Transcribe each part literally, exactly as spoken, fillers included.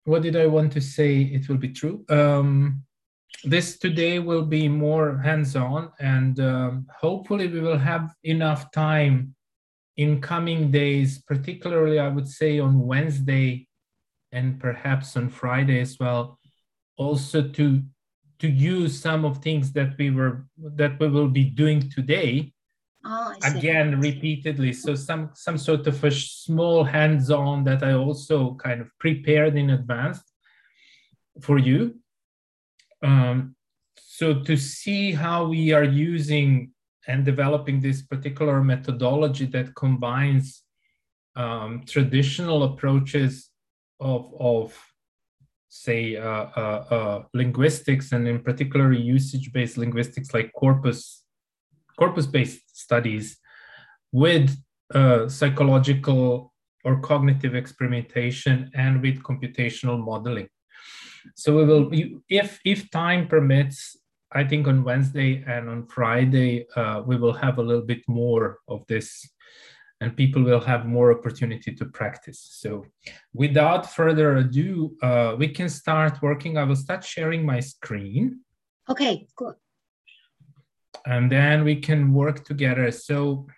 what did I want to say? It will be true. Um, this today will be more hands-on, and um, hopefully we will have enough time in coming days, particularly I would say on Wednesday and perhaps on Friday as well, also to to use some of things that we were that we will be doing today Oh, I see. again repeatedly. So some some sort of a small hands-on that I also kind of prepared in advance for you. Um, so to see how we are using and developing this particular methodology that combines um, traditional approaches of, of say, uh, uh, uh, linguistics, and in particular usage-based linguistics like corpus, corpus-based studies, with uh, psychological or cognitive experimentation and with computational modeling. So we will, if if time permits, I think on Wednesday and on Friday, uh, we will have a little bit more of this, and people will have more opportunity to practice. So without further ado, uh, we can start working. I will start sharing my screen. Okay, good. And then we can work together. So,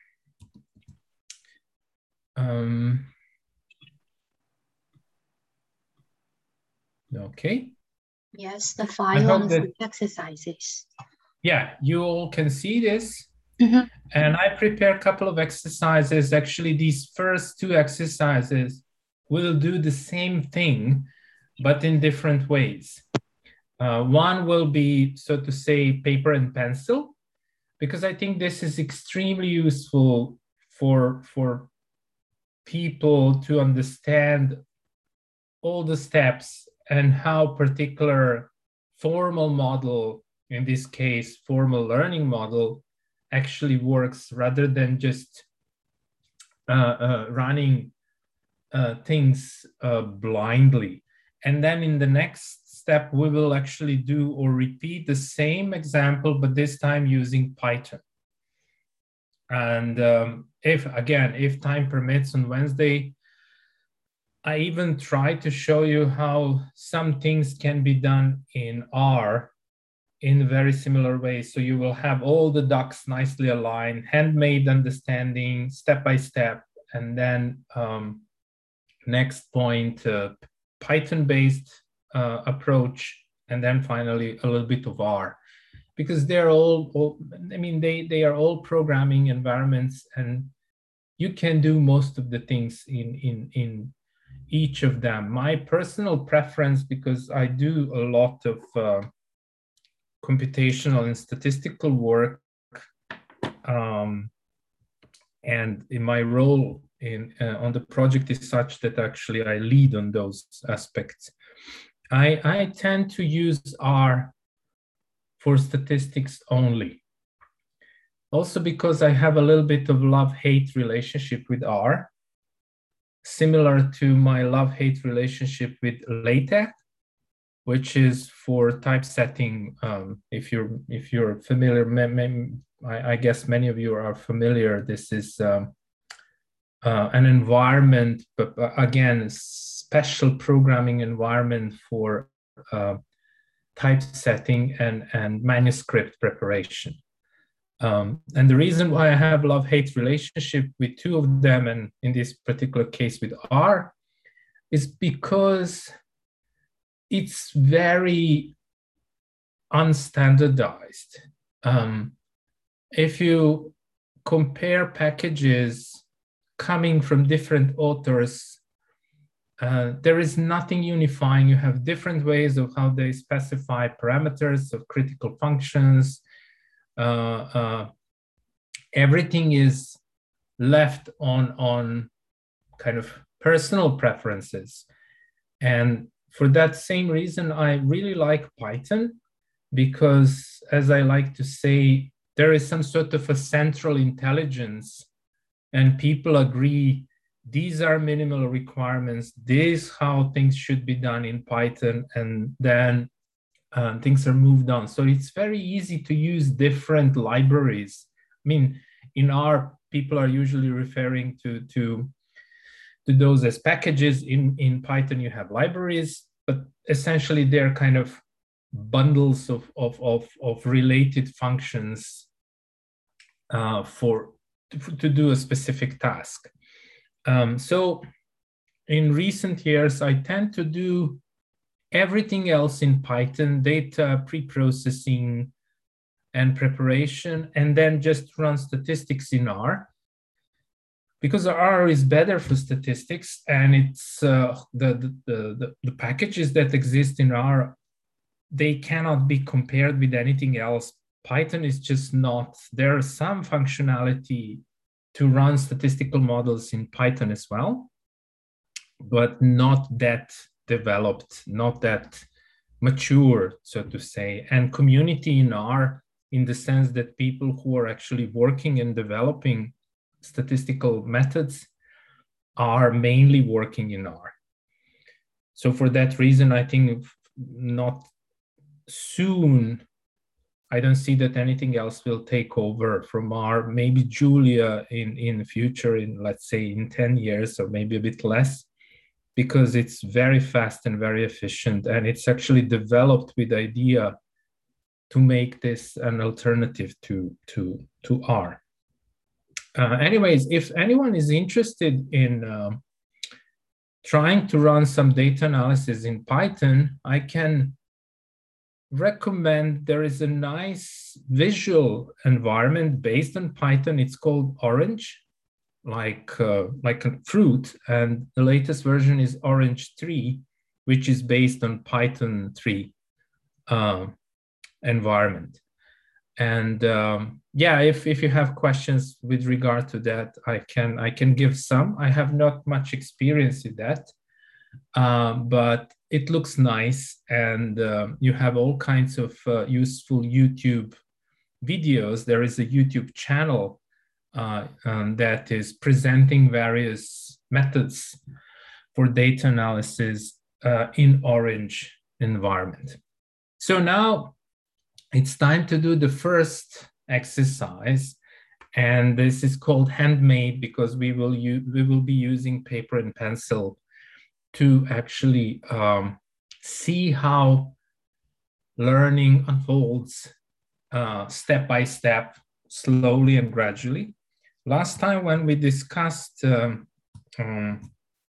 um, okay. Yes, the file and that, the exercises. Yeah, you all can see this. Mm-hmm. And I prepare a couple of exercises. Actually, these first two exercises will do the same thing, but in different ways. Uh, one will be, so to say, paper and pencil, because I think this is extremely useful for, for people to understand all the steps and how particular formal model, in this case, formal learning model, actually works, rather than just uh, uh, running uh, things uh, blindly. And then in the next step, we will actually do or repeat the same example, but this time using Python. And um, if, again, if time permits on Wednesday, I even try to show you how some things can be done in R in very similar ways. So you will have all the ducks nicely aligned, handmade understanding, step by step, and then um, next point, uh, Python-based uh, approach, and then finally a little bit of R, because they're all, all I mean, they, they are all programming environments, and you can do most of the things in, in, in each of them. My personal preference, because I do a lot of uh, computational and statistical work, um, and in my role in uh, on the project is such that actually I lead on those aspects. I, I tend to use R for statistics only. Also because I have a little bit of love-hate relationship with R, similar to my love-hate relationship with LaTeX, which is for typesetting. Um, if you're if you're familiar, I, I guess many of you are familiar. This is um, uh, an environment, but again, special programming environment for uh, typesetting and and manuscript preparation. Um, and the reason why I have love-hate relationship with two of them, and in this particular case with R, is because it's very unstandardized. Um, if you compare packages coming from different authors, uh, there is nothing unifying. You have different ways of how they specify parameters of critical functions. Uh, uh, everything is left on, on kind of personal preferences. And for that same reason, I really like Python, because, as I like to say, there is some sort of a central intelligence, and people agree these are minimal requirements, this is how things should be done in Python, and then uh, things are moved on. So it's very easy to use different libraries. I mean, in R, people are usually referring to, to, to those as packages. In, in Python, you have libraries. but essentially they're kind of bundles of, of, of, of related functions uh, for to, to do a specific task. Um, so in recent years, I tend to do everything else in Python, data pre-processing and preparation, and then just run statistics in R. Because R is better for statistics, and it's uh, the, the, the, the packages that exist in R, they cannot be compared with anything else. Python is just not, there is some functionality to run statistical models in Python as well, but not that developed, not that mature, so to say. And community in R, in the sense that people who are actually working and developing statistical methods are mainly working in R. So for that reason, I think not soon, I don't see that anything else will take over from R. Maybe Julia in, in the future, in let's say in ten years or maybe a bit less, because it's very fast and very efficient. And it's actually developed with the idea to make this an alternative to, to, to R. Uh, anyways, if anyone is interested in uh, trying to run some data analysis in Python, I can recommend, there is a nice visual environment based on Python. It's called Orange, like, uh, like a fruit. And the latest version is Orange three, which is based on Python three uh, environment. And um, yeah, if, if you have questions with regard to that, I can, I can give some. I have not much experience with that, um, but it looks nice. And uh, you have all kinds of uh, useful YouTube videos. There is a YouTube channel uh, um, that is presenting various methods for data analysis uh, in Orange environment. So now, it's time to do the first exercise, and this is called handmade because we will use, we will be using paper and pencil to actually um, see how learning unfolds uh, step by step, slowly and gradually. Last time when we discussed um, um,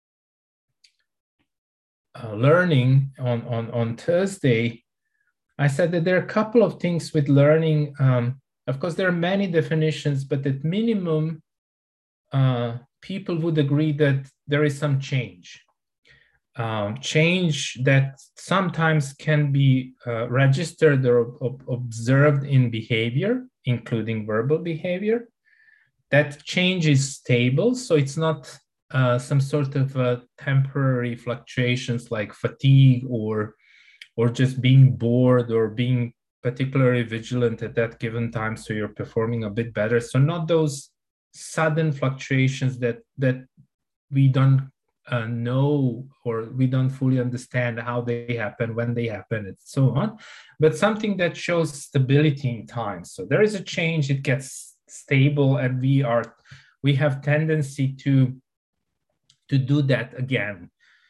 uh, learning on, on, on Thursday, I said that there are a couple of things with learning. Um, of course, there are many definitions, but at minimum, uh, people would agree that there is some change. Um, change that sometimes can be uh, registered or ob observed in behavior, including verbal behavior. That change is stable, so it's not uh, some sort of uh, temporary fluctuations like fatigue or or just being bored or being particularly vigilant at that given time, so you're performing a bit better. So not those sudden fluctuations that, that we don't uh, know or we don't fully understand how they happen, when they happen, and so on, but something that shows stability in time. So there is a change, it gets stable, and we are, we have tendency to, to do that again.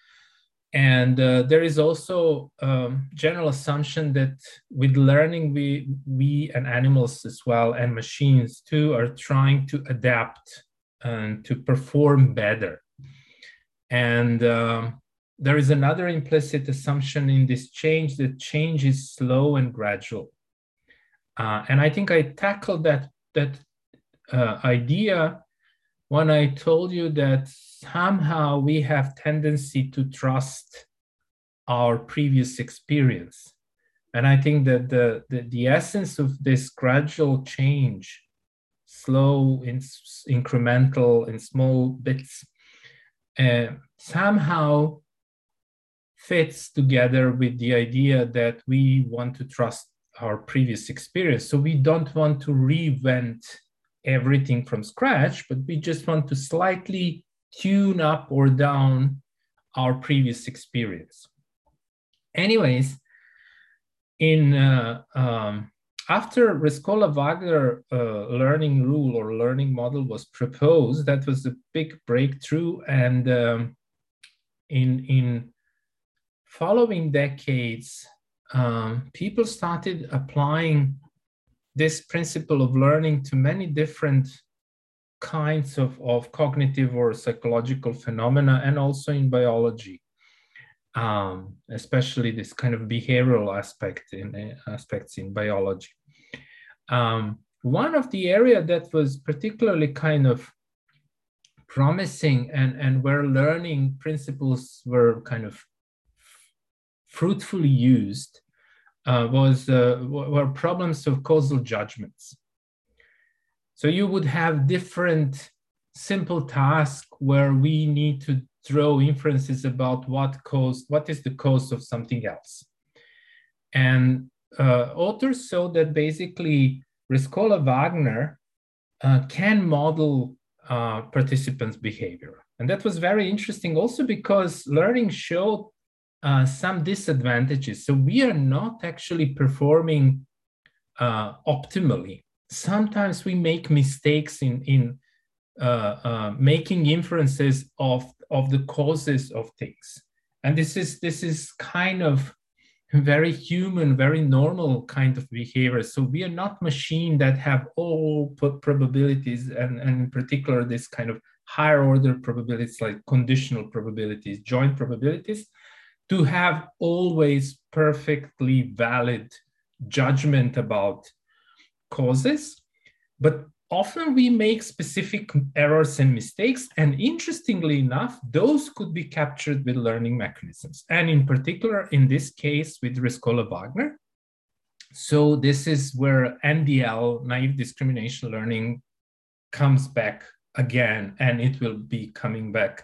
And uh, there is also a um, general assumption that with learning, we, we and animals as well, and machines too, are trying to adapt and to perform better. And uh, there is another implicit assumption in this change, that change is slow and gradual. Uh, and I think I tackled that, that uh, idea when I told you that somehow we have tendency to trust our previous experience. And I think that the, the, the essence of this gradual change, slow, in, incremental, in small bits, uh, somehow fits together with the idea that we want to trust our previous experience. So we don't want to reinvent everything from scratch, but we just want to slightly tune up or down our previous experience. Anyways, in uh, um, after Rescola-Wagner uh, learning rule or learning model was proposed, that was a big breakthrough. And um, in, in following decades, um, people started applying this principle of learning to many different kinds of, of cognitive or psychological phenomena, and also in biology, um, especially this kind of behavioral aspect in uh, aspects in biology. Um, one of the area that was particularly kind of promising and, and where learning principles were kind of fruitfully used uh, was uh, were problems of causal judgments. So you would have different simple tasks where we need to draw inferences about what caused, what is the cause of something else. And uh, authors showed that basically Rescorla-Wagner uh, can model uh, participants' behavior. And that was very interesting also because learning showed uh, some disadvantages. So we are not actually performing uh, optimally. Sometimes we make mistakes in, in uh, uh, making inferences of, of the causes of things. And this is, this is kind of very human, very normal kind of behavior. So we are not machines that have all probabilities, and, and in particular, this kind of higher order probabilities like conditional probabilities, joint probabilities, to have always perfectly valid judgment about causes. But often we make specific errors and mistakes, and interestingly enough, those could be captured with learning mechanisms. And in particular, in this case, with Rescorla-Wagner. So this is where N D L, naive discrimination learning, comes back again, and it will be coming back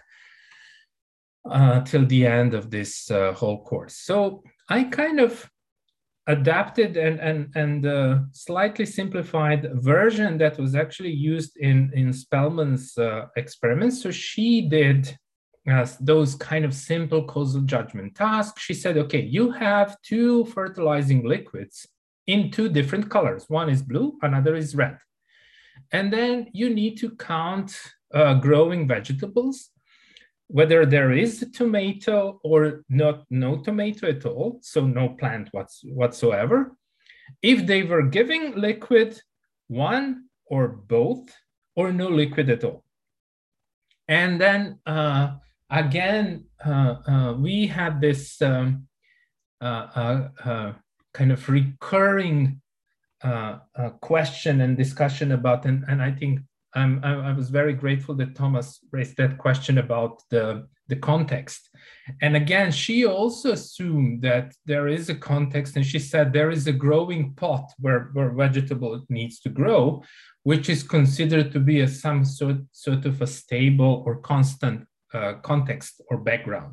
uh, till the end of this uh, whole course. So I kind of adapted and, and, and uh, slightly simplified version that was actually used in, in Spellman's uh, experiments. So she did uh, those kind of simple causal judgment tasks. She said, okay, you have two fertilizing liquids in two different colors. One is blue, another is red. And then you need to count uh, growing vegetables, whether there is a tomato or not, no tomato at all, so no plant what's, whatsoever. If they were giving liquid, one or both, or no liquid at all. And then uh, again, uh, uh, we had this um, uh, uh, uh, kind of recurring uh, uh, question and discussion about, and, and I think I'm, I was very grateful that Thomas raised that question about the, the context. And again, she also assumed that there is a context, and she said there is a growing pot where, where vegetable needs to grow, which is considered to be a, some sort, sort of a stable or constant uh, context or background.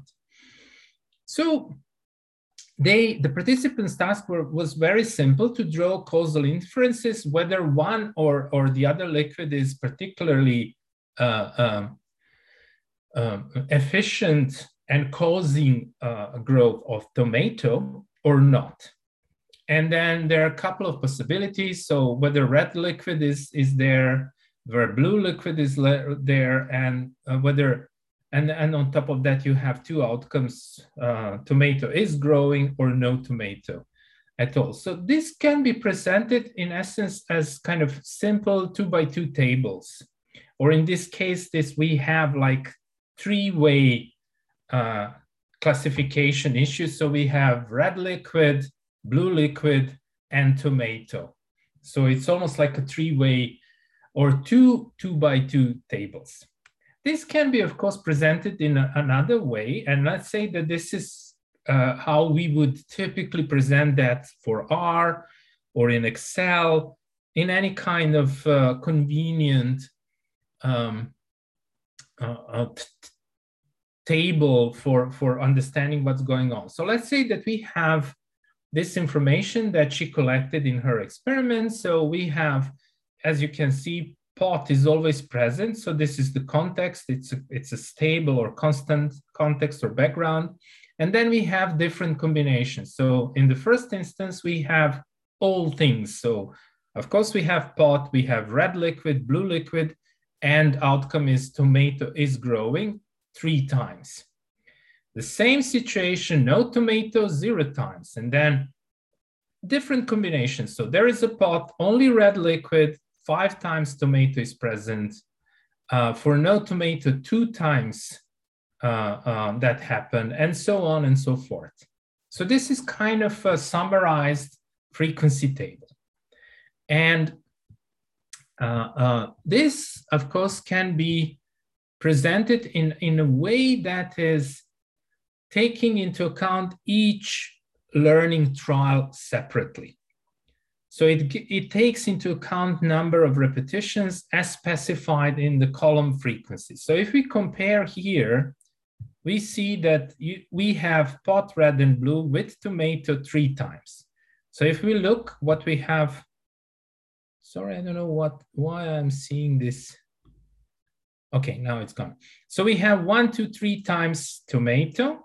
So They, the participants' task were, was very simple: to draw causal inferences, whether one or, or the other liquid is particularly uh, um, um, efficient and causing uh, growth of tomato or not. And then there are a couple of possibilities. So whether red liquid is, is there, where blue liquid is there, and uh, whether And, and on top of that, you have two outcomes: uh, tomato is growing or no tomato at all. So this can be presented in essence as kind of simple two by two tables. Or in this case, this we have like three-way uh, classification issues. So we have red liquid, blue liquid, and tomato. So it's almost like a three-way or two two by two tables. This can be, of course, presented in a, another way. And let's say that this is uh, how we would typically present that for R or in Excel, in any kind of uh, convenient um, uh, uh, table for, for understanding what's going on. So let's say that we have this information that she collected in her experiment. So we have, as you can see, pot is always present. So this is the context. It's a, it's a stable or constant context or background. And then we have different combinations. So in the first instance, we have all things. So of course we have pot, we have red liquid, blue liquid, and outcome is tomato is growing three times. The same situation, no tomato, zero times, and then different combinations. So there is a pot, only red liquid, five times tomato is present. Uh, for no tomato, two times uh, uh, that happened, and so on and so forth. So this is kind of a summarized frequency table. And uh, uh, this, of course, can be presented in, in a way that is taking into account each learning trial separately. So it, it takes into account number of repetitions as specified in the column frequency. So if we compare here, we see that you, we have pot red and blue with tomato three times. So if we look what we have, sorry, I don't know what why I'm seeing this. Okay, now it's gone. So we have one, two, three times tomato.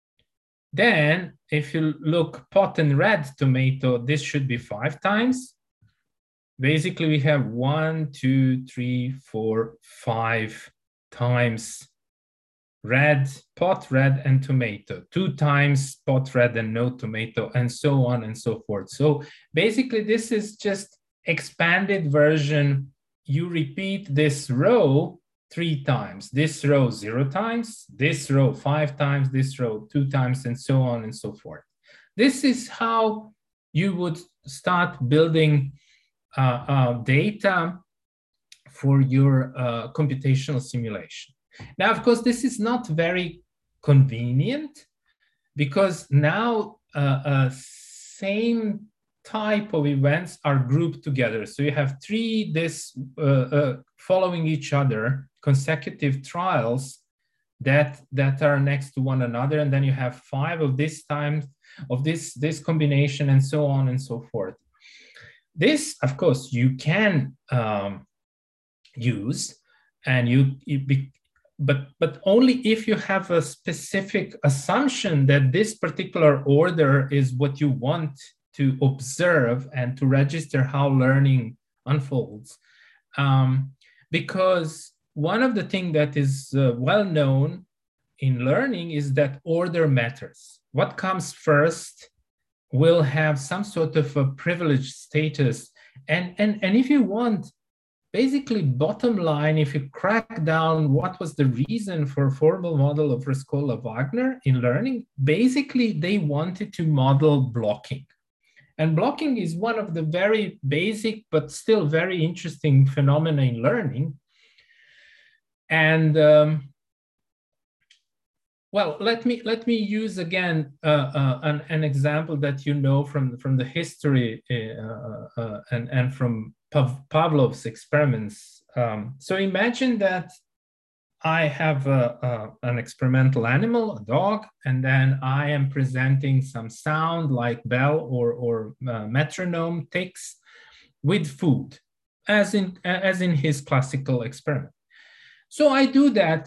Then if you look pot and red tomato, this should be five times. Basically, we have one, two, three, four, five times red, pot red and tomato, two times pot red and no tomato, and so on and so forth. So basically, this is just expanded version. You repeat this row three times, this row zero times, this row five times, this row two times, and so on and so forth. This is how you would start building uh, uh, data for your uh, computational simulation. Now, of course, this is not very convenient because now uh, uh, same type of events are grouped together. So you have three this uh, uh, following each other consecutive trials that that are next to one another, and then you have five of this time of this this combination, and so on and so forth. This, of course, you can um, use, and you, you be, but but only if you have a specific assumption that this particular order is what you want to observe and to register how learning unfolds. Um, because one of the things that is uh, well known in learning is that order matters. What comes first will have some sort of a privileged status. And, and, and if you want, basically bottom line, if you crack down what was the reason for a formal model of Rescorla-Wagner in learning, basically they wanted to model blocking. And blocking is one of the very basic, but still very interesting phenomena in learning. And um, well, let me let me use again uh, uh, an, an example that you know from from the history uh, uh, and and from Pav Pavlov's experiments. Um, so imagine that I have a, a, an experimental animal, a dog, and then I am presenting some sound like bell or or uh, metronome ticks with food, as in as in his classical experiment. So I do that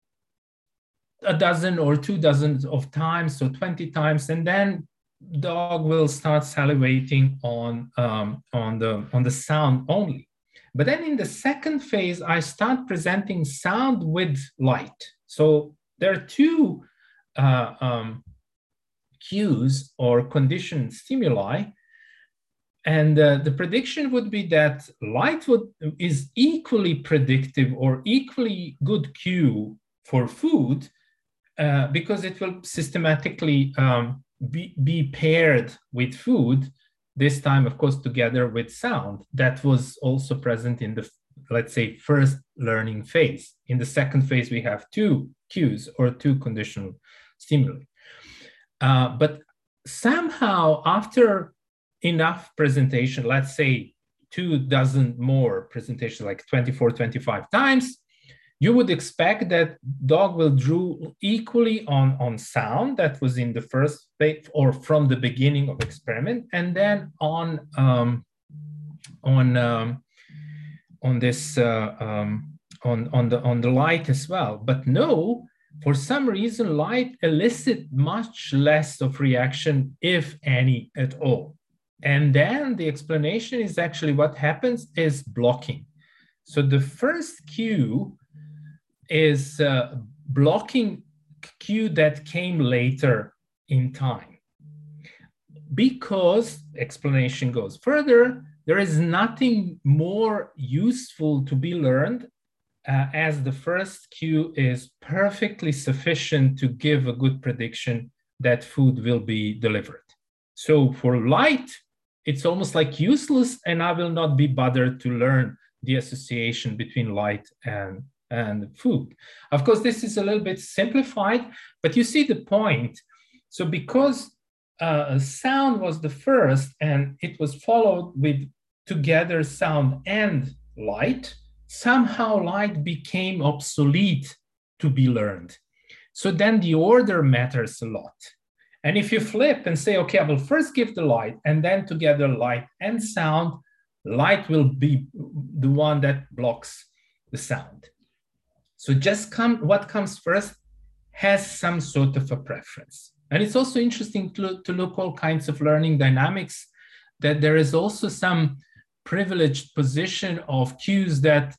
a dozen or two dozens of times, so twenty times, and then dog will start salivating on, um, on, the, on the sound only. But then in the second phase, I start presenting sound with light. So there are two uh, um, cues or conditioned stimuli. And uh, the prediction would be that light would, is equally predictive or equally good cue for food uh, because it will systematically um, be, be paired with food, this time, of course, together with sound that was also present in the, let's say, first learning phase. In the second phase, we have two cues or two conditional stimuli. Uh, but somehow after enough presentation, let's say two dozen more presentations, like twenty-four, twenty-five times, you would expect that dog will draw equally on, on sound that was in the first phase or from the beginning of experiment, and then on, um, on, um, on this, uh, um, on, on, the, on the light as well. But no, for some reason, light elicits much less of reaction, if any at all. And then the explanation is actually what happens is blocking. So the first cue is uh, blocking cue that came later in time. Because, explanation goes further, there is nothing more useful to be learned uh, as the first cue is perfectly sufficient to give a good prediction that food will be delivered. So for light, it's almost like useless, and I will not be bothered to learn the association between light and, and food. Of course, this is a little bit simplified, but you see the point. So because uh, sound was the first and it was followed with together sound and light, somehow light became obsolete to be learned. So then the order matters a lot. And if you flip and say, okay, I will first give the light and then together light and sound, light will be the one that blocks the sound. So just come, what comes first has some sort of a preference. And it's also interesting to look, to look all kinds of learning dynamics, that there is also some privileged position of cues that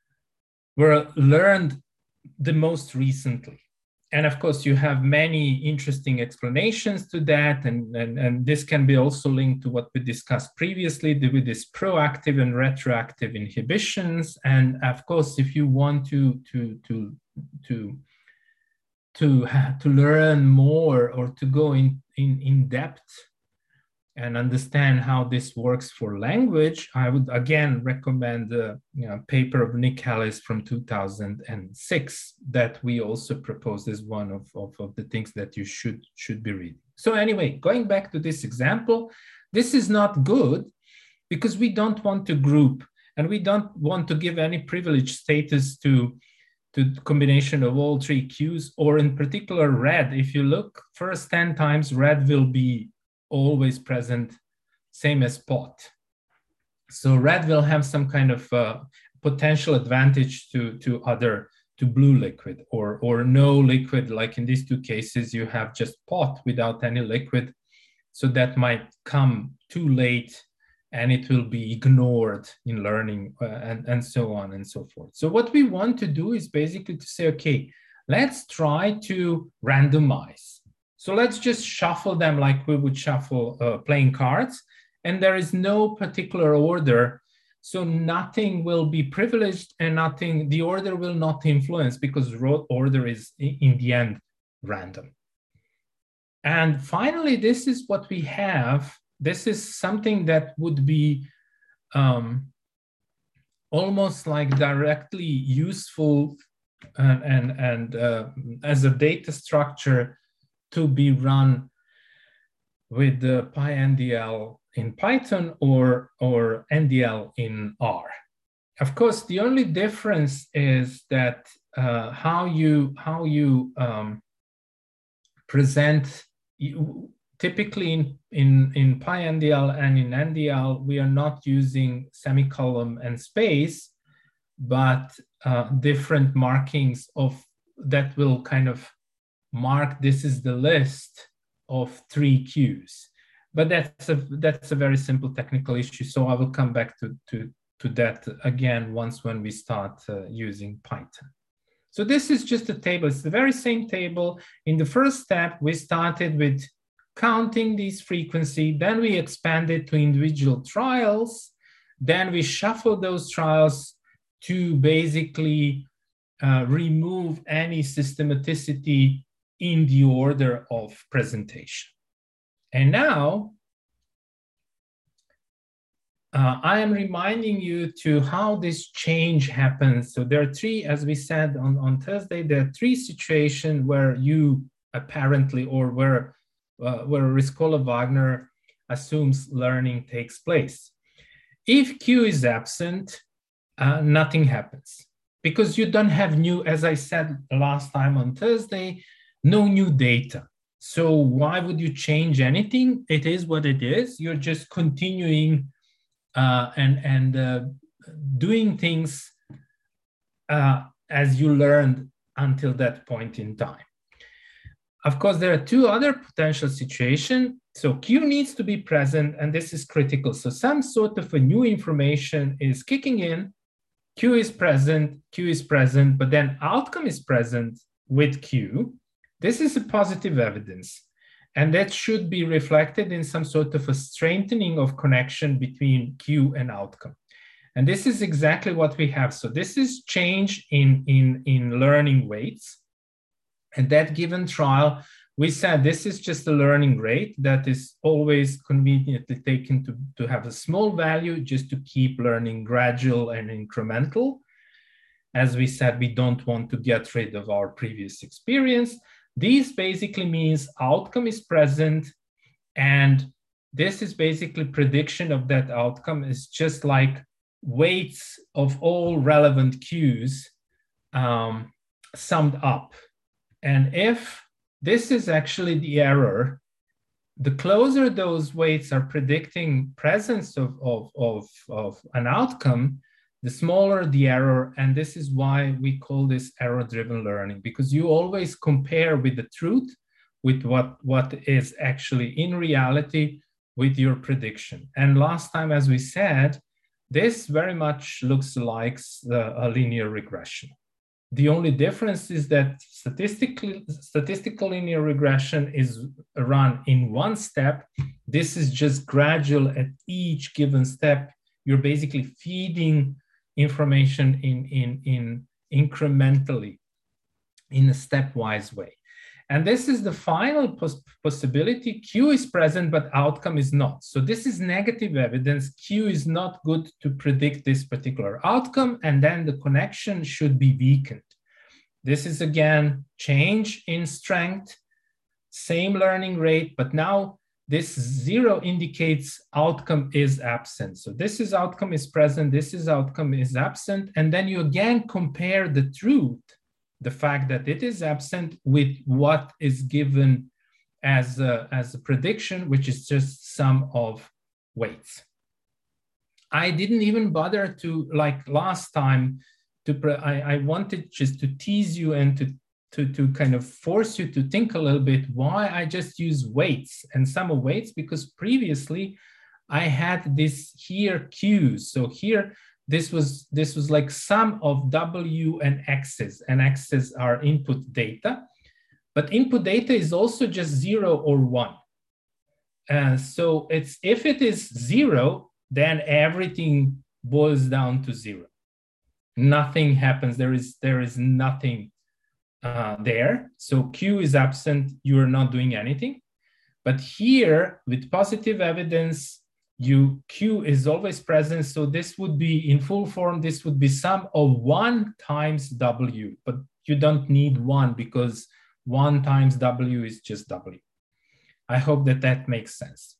were learned the most recently. And of course, you have many interesting explanations to that. And, and, and this can be also linked to what we discussed previously with this proactive and retroactive inhibitions. And of course, if you want to, to, to, to, to, to learn more or to go in, in, in depth and understand how this works for language, I would again recommend the you know, paper of Nick Ellis from two thousand six that we also proposed as one of, of, of the things that you should, should be reading. So anyway, going back to this example, this is not good because we don't want to group and we don't want to give any privileged status to, to the combination of all three cues, or in particular red. If you look first ten times, red will be always present, same as pot. So red will have some kind of uh, potential advantage to, to other, to blue liquid, or, or no liquid, like in these two cases, you have just pot without any liquid. So that might come too late and it will be ignored in learning uh, and, and so on and so forth. So what we want to do is basically to say, okay, let's try to randomize. So let's just shuffle them like we would shuffle uh, playing cards, and there is no particular order. So nothing will be privileged and nothing, the order will not influence because order is in the end random. And finally, this is what we have. This is something that would be um, almost like directly useful and, and, and uh, as a data structure to be run with the PyNDL in Python or, or N D L in R. Of course, the only difference is that uh, how you, how you um, present, you, typically in, in, in PyNDL and in N D L, we are not using semicolon and space, but uh, different markings of that will kind of mark this is the list of three cues. But that's a, that's a very simple technical issue. So I will come back to, to, to that again once when we start uh, using Python. So this is just a table. It's the very same table. In the first step, we started with counting these frequency. Then we expanded to individual trials. Then we shuffled those trials to basically uh, remove any systematicity in the order of presentation. And now, uh, I am reminding you to how this change happens. So there are three, as we said on, on Thursday, there are three situations where you apparently, or where, uh, where Riskola-Wagner assumes learning takes place. If Q is absent, uh, nothing happens because you don't have new, as I said last time on Thursday, no new data. So why would you change anything? It is what it is. You're just continuing uh, and, and uh, doing things uh, as you learned until that point in time. Of course, there are two other potential situations. So Q needs to be present, and this is critical. So some sort of a new information is kicking in, Q is present, Q is present, but then outcome is present with Q. This is a positive evidence, and that should be reflected in some sort of a strengthening of connection between cue and outcome. And this is exactly what we have. So this is change in, in, in learning weights. And that given trial, we said this is just a learning rate that is always conveniently taken to, to have a small value just to keep learning gradual and incremental. As we said, we don't want to get rid of our previous experience. This basically means outcome is present, and this is basically prediction of that outcome is just like weights of all relevant cues um, summed up. And if this is actually the error, the closer those weights are predicting presence of, of, of, of an outcome, the smaller the error. And this is why we call this error-driven learning, because you always compare with the truth, with what, what is actually in reality with your prediction. And last time, as we said, this very much looks like a linear regression. The only difference is that statistically, statistical linear regression is run in one step. This is just gradual at each given step. You're basically feeding information in, in, in incrementally, in a stepwise way. And this is the final pos possibility. Q is present, but outcome is not. So this is negative evidence. Q is not good to predict this particular outcome, and then the connection should be weakened. This is again, change in strength, same learning rate, but now this zero indicates outcome is absent. So this is outcome is present, this is outcome is absent, and then you again compare the truth, the fact that it is absent, with what is given as a, as a prediction, which is just sum of weights. I didn't even bother to, like last time, to I, I wanted just to tease you and to, to, to kind of force you to think a little bit why I just use weights and sum of weights, because previously I had this here cues. So here, This was, this was like sum of W and X's, and X's are input data. But input data is also just zero or one. Uh, so it's, if it is zero, then everything boils down to zero. Nothing happens, there is, there is nothing uh, there. So Q is absent, you are not doing anything. But here, with positive evidence, You, Q is always present, so this would be in full form, this would be sum of one times W, but you don't need one because one times W is just W. I hope that that makes sense.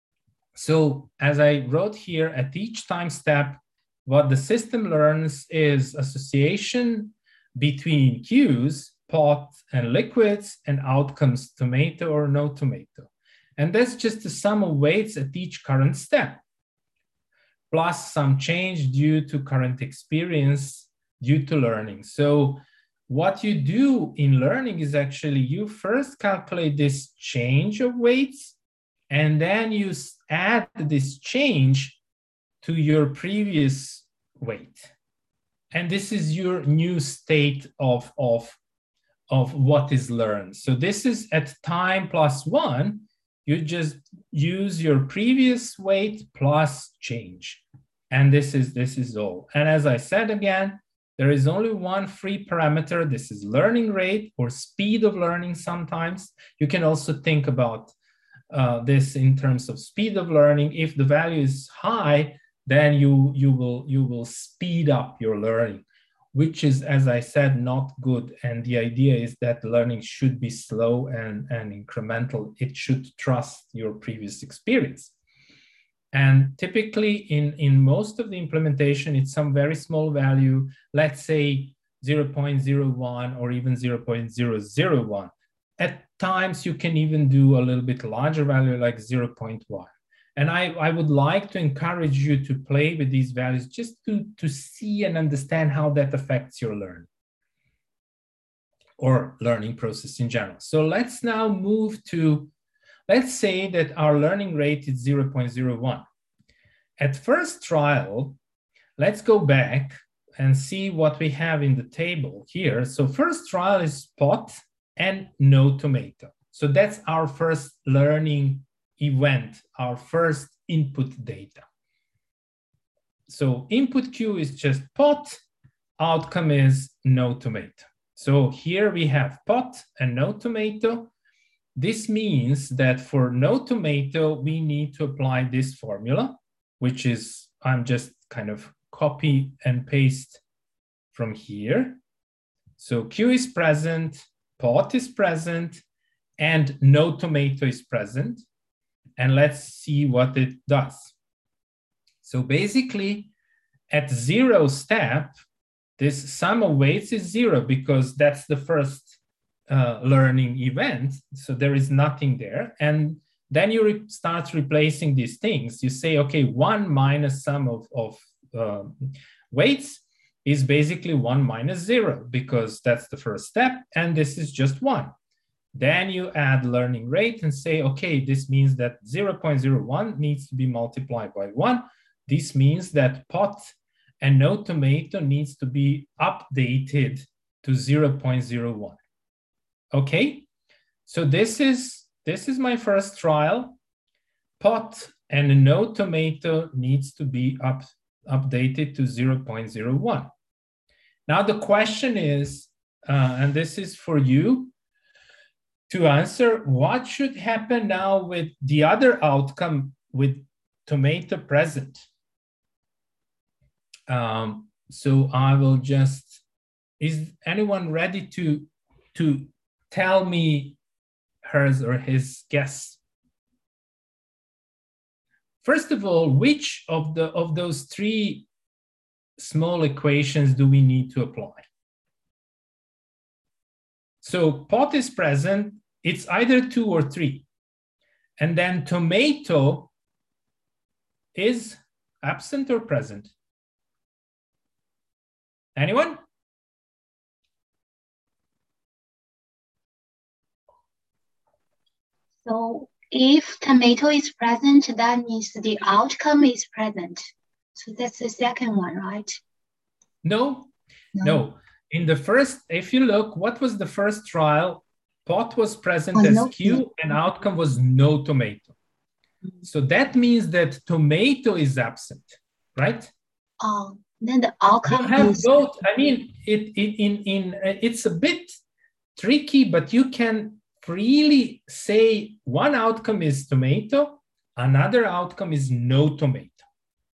So as I wrote here, at each time step, what the system learns is association between Qs, pot and liquids, and outcomes, tomato or no tomato. And that's just the sum of weights at each current step, plus some change due to current experience, due to learning. So what you do in learning is actually you first calculate this change of weights, and then you add this change to your previous weight. And this is your new state of, of, of what is learned. So this is at time plus one. You just use your previous weight plus change. And this is, this is all. And as I said again, there is only one free parameter. This is learning rate or speed of learning sometimes. You can also think about uh, this in terms of speed of learning. If the value is high, then you, you, will, you will speed up your learning, which is, as I said, not good. And the idea is that learning should be slow and, and incremental. It should trust your previous experience. And typically in, in most of the implementation, it's some very small value, let's say zero point zero one or even zero point zero zero one. At times, you can even do a little bit larger value like zero point one. And I, I would like to encourage you to play with these values just to, to see and understand how that affects your learning or learning process in general. So let's now move to, let's say that our learning rate is zero point zero one. At first trial, let's go back and see what we have in the table here. So first trial is pot, and no tomato. So that's our first learning event, our first input data. So input Q is just pot, outcome is no tomato. So here we have pot and no tomato. This means that for no tomato, we need to apply this formula, which is, I'm just kind of copy and paste from here. So Q is present, pot is present, and no tomato is present. And let's see what it does. So basically, at zero step, this sum of weights is zero because that's the first uh, learning event. So there is nothing there. And then you re start replacing these things. You say, okay, one minus sum of, of uh, weights is basically one minus zero because that's the first step. And this is just one. Then you add learning rate and say, okay, this means that zero point zero one needs to be multiplied by one. This means that pot and no tomato needs to be updated to zero point zero one. Okay, so this is, this is my first trial. Pot and no tomato needs to be up, updated to zero point zero one. Now the question is, uh, and this is for you, to answer, what should happen now with the other outcome with tomato present? Um, so I will just, is anyone ready to, to tell me hers or his guess? First of all, which of the of those three small equations do we need to apply? So pot is present, it's either two or three. And then tomato is absent or present? Anyone? So if tomato is present, that means the outcome is present. So that's the second one, right? No, no. no. In the first, if you look, what was the first trial? Pot was present oh, as no Q tomato. And outcome was no tomato. So that means that tomato is absent, right? Oh, then the outcome you have is both. I mean, it, it in in it's a bit tricky, but you can freely say one outcome is tomato, another outcome is no tomato.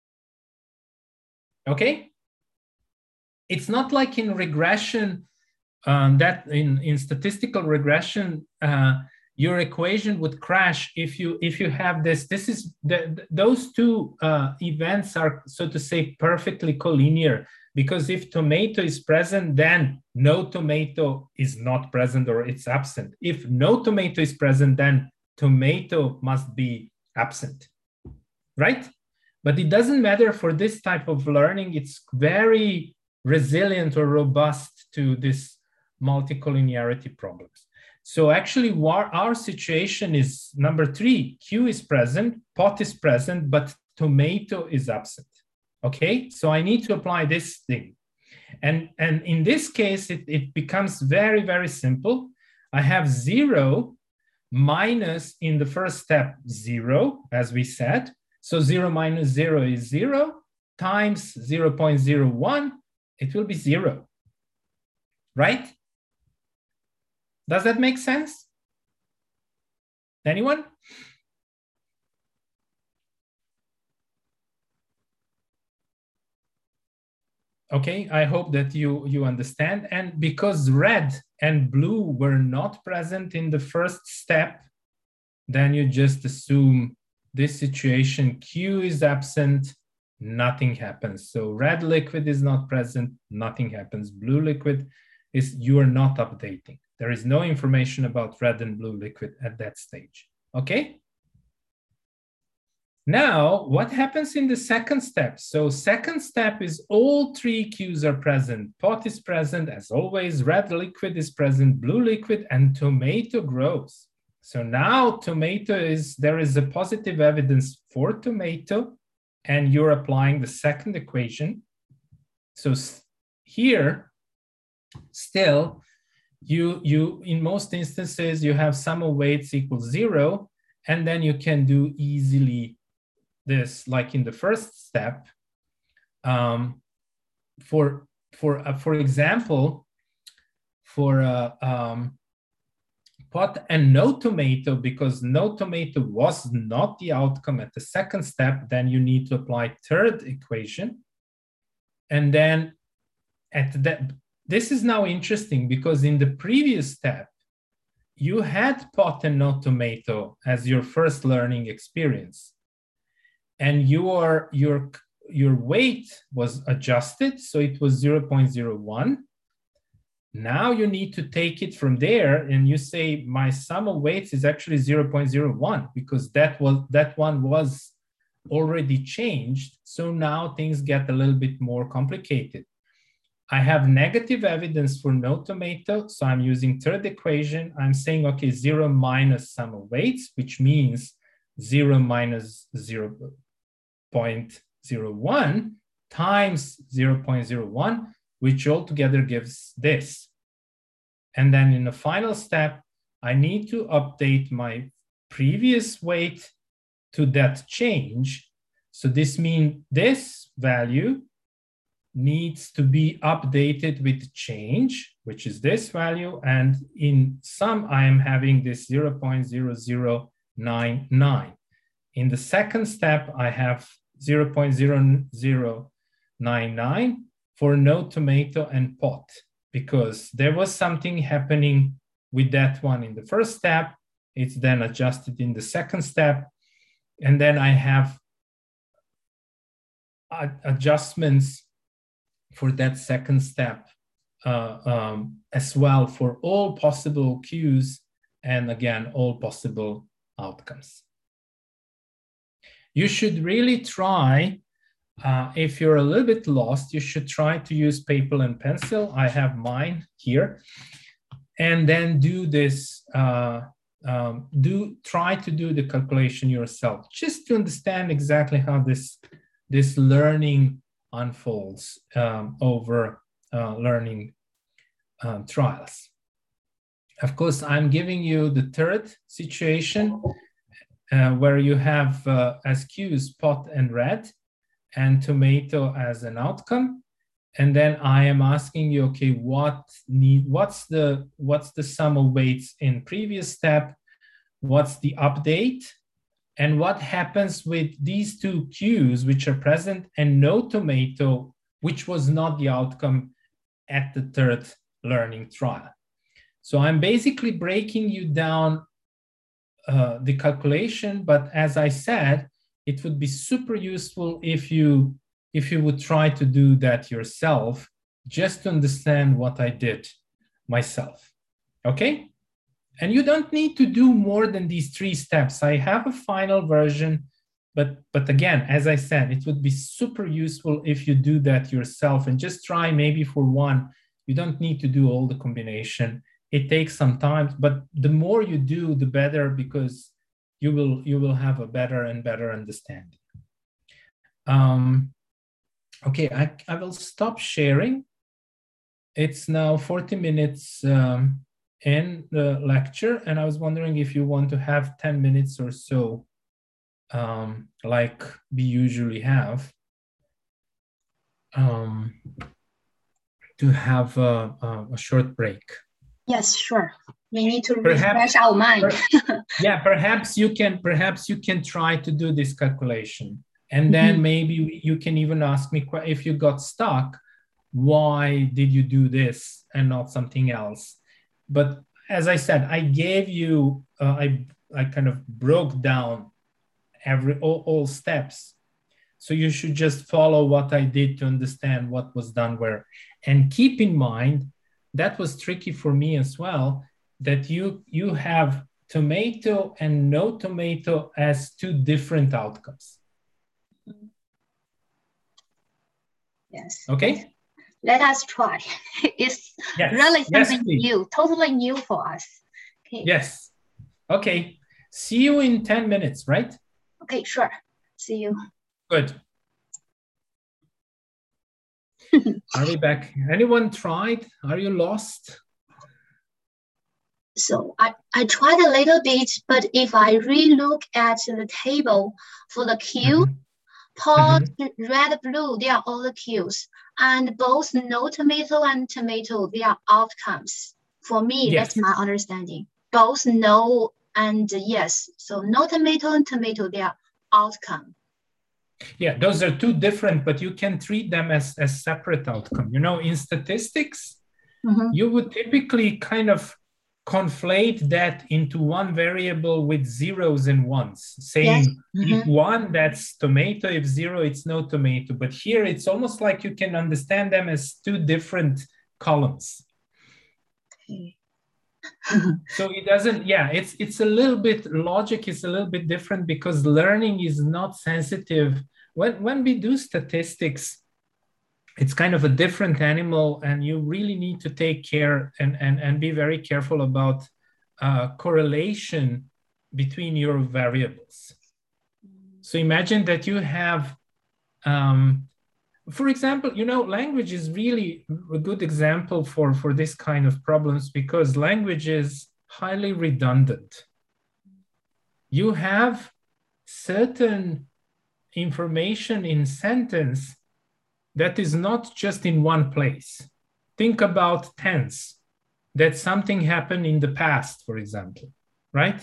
Okay. It's not like in regression, um, that in, in statistical regression, uh, your equation would crash if you if you have this. This is the, those two uh, events are, so to say, perfectly collinear, because if tomato is present, then no tomato is not present or it's absent. If no tomato is present, then tomato must be absent, right? But it doesn't matter for this type of learning. It's very resilient or robust to this multicollinearity problems. So actually our, our situation is number three, Q is present, pot is present, but tomato is absent. Okay, so I need to apply this thing. And, and in this case, it, it becomes very, very simple. I have zero minus, in the first step, zero, as we said. So zero minus zero is zero, times zero point zero one, it will be zero, right? Does that make sense? Anyone? Okay, I hope that you, you understand. And because red and blue were not present in the first step, then you just assume this situation, Q is absent, nothing happens. So red liquid is not present, nothing happens. Blue liquid is, you are not updating. There is no information about red and blue liquid at that stage, okay? Now, what happens in the second step? So second step is all three Qs are present. Pot is present, as always, red liquid is present, blue liquid, and tomato grows. So now tomato is, there is a positive evidence for tomato, and you're applying the second equation. So here, still, you, you, in most instances, you have sum of weights equals zero, and then you can do easily this, like in the first step. Um, for, for, uh, for example, for uh, um, pot and no tomato, because no tomato was not the outcome at the second step, then you need to apply third equation. And then at that, this is now interesting because in the previous step, you had pot and no tomato as your first learning experience. And your, your, your weight was adjusted, so it was zero point zero one. Now you need to take it from there and you say my sum of weights is actually zero point zero one because that was that one was already changed. So now things get a little bit more complicated. I have negative evidence for no tomato, so I'm using third equation. I'm saying, okay, zero minus sum of weights, which means zero minus zero point zero one times zero point zero one, which altogether gives this. And then in the final step, I need to update my previous weight to that change. So this means this value needs to be updated with change, which is this value. And in sum, I am having this zero point zero zero nine nine. In the second step, I have zero point zero zero nine nine for no tomato and pot, because there was something happening with that one in the first step. It's then adjusted in the second step. And then I have adjustments for that second step uh, um, as well for all possible Qs and again, all possible outcomes. You should really try, uh, if you're a little bit lost, you should try to use paper and pencil. I have mine here. And then do this, uh, um, do try to do the calculation yourself, just to understand exactly how this, this learning unfolds um, over uh, learning um, trials. Of course, I'm giving you the third situation uh, where you have uh, as Qs pot and red and tomato as an outcome. And then I am asking you, okay, what need, what's the, what's the sum of weights in previous step? What's the update? And what happens with these two Qs which are present and no tomato, which was not the outcome at the third learning trial? So I'm basically breaking you down uh, the calculation, but as I said, it would be super useful if you, if you would try to do that yourself, just to understand what I did myself, okay? And you don't need to do more than these three steps. I have a final version, but, but again, as I said, it would be super useful if you do that yourself and just try maybe for one. You don't need to do all the combination. It takes some time, but the more you do, the better, because you will, you will have a better and better understanding. Um, okay, I, I will stop sharing. It's now forty minutes um, in the lecture, and I was wondering if you want to have ten minutes or so, um, like we usually have, um, to have a, a, a short break. Yes, sure. We need to Perhaps, refresh our mind. per, yeah, perhaps you can, perhaps you can try to do this calculation, and then mm-hmm. maybe you can even ask me if you got stuck, why did you do this and not something else? But as I said, I gave you, uh, I, I kind of broke down every all, all steps. So you should just follow what I did to understand what was done where. And keep in mind, that was tricky for me as well, that you, you have tomato and no tomato as two different outcomes. Yes. Okay. Let us try. It's yes. really something yes, new, totally new for us. Okay. Yes. Okay. See you in ten minutes, right? Okay, sure. See you. Good. Are we back? Anyone tried? Are you lost? So I, I tried a little bit, but if I re-look at the table for the Q, Mm-hmm. pot, Mm-hmm. red, blue, they are all the Qs. And both no tomato and tomato, they are outcomes. For me, that's Yes. my understanding. Both no and yes. So no tomato and tomato, they are outcome. Yeah, those are two different, but you can treat them as, as separate outcome. You know, in statistics, mm-hmm. you would typically kind of conflate that into one variable with zeros and ones, saying yes. mm-hmm. if one, that's tomato, if zero, it's no tomato. But here it's almost like you can understand them as two different columns. Okay. So it doesn't, yeah, it's it's a little bit, logic is a little bit different because learning is not sensitive. When, when we do statistics, it's kind of a different animal, and you really need to take care and, and, and be very careful about uh, correlation between your variables. So imagine that you have, um, for example, you know, language is really a good example for, for this kind of problems because language is highly redundant. You have certain information in sentence that is not just in one place. Think about tense, that something happened in the past, for example, right?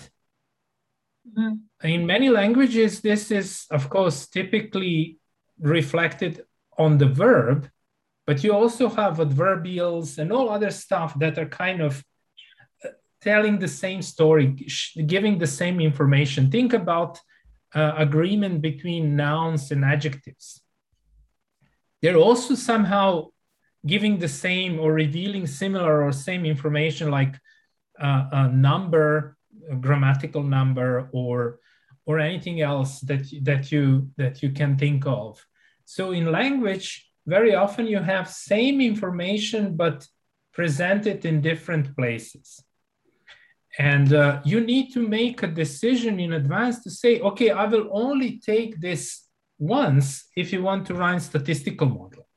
Mm-hmm. In many languages, this is, of course, typically reflected on the verb, but you also have adverbials and all other stuff that are kind of telling the same story, giving the same information. Think about uh, agreement between nouns and adjectives. They're also somehow giving the same or revealing similar or same information, like uh, a number, a grammatical number, or or anything else that that you that you can think of. So in language, very often you have same information but presented in different places. And uh, you need to make a decision in advance to say, okay, I will only take this once if you want to run statistical model.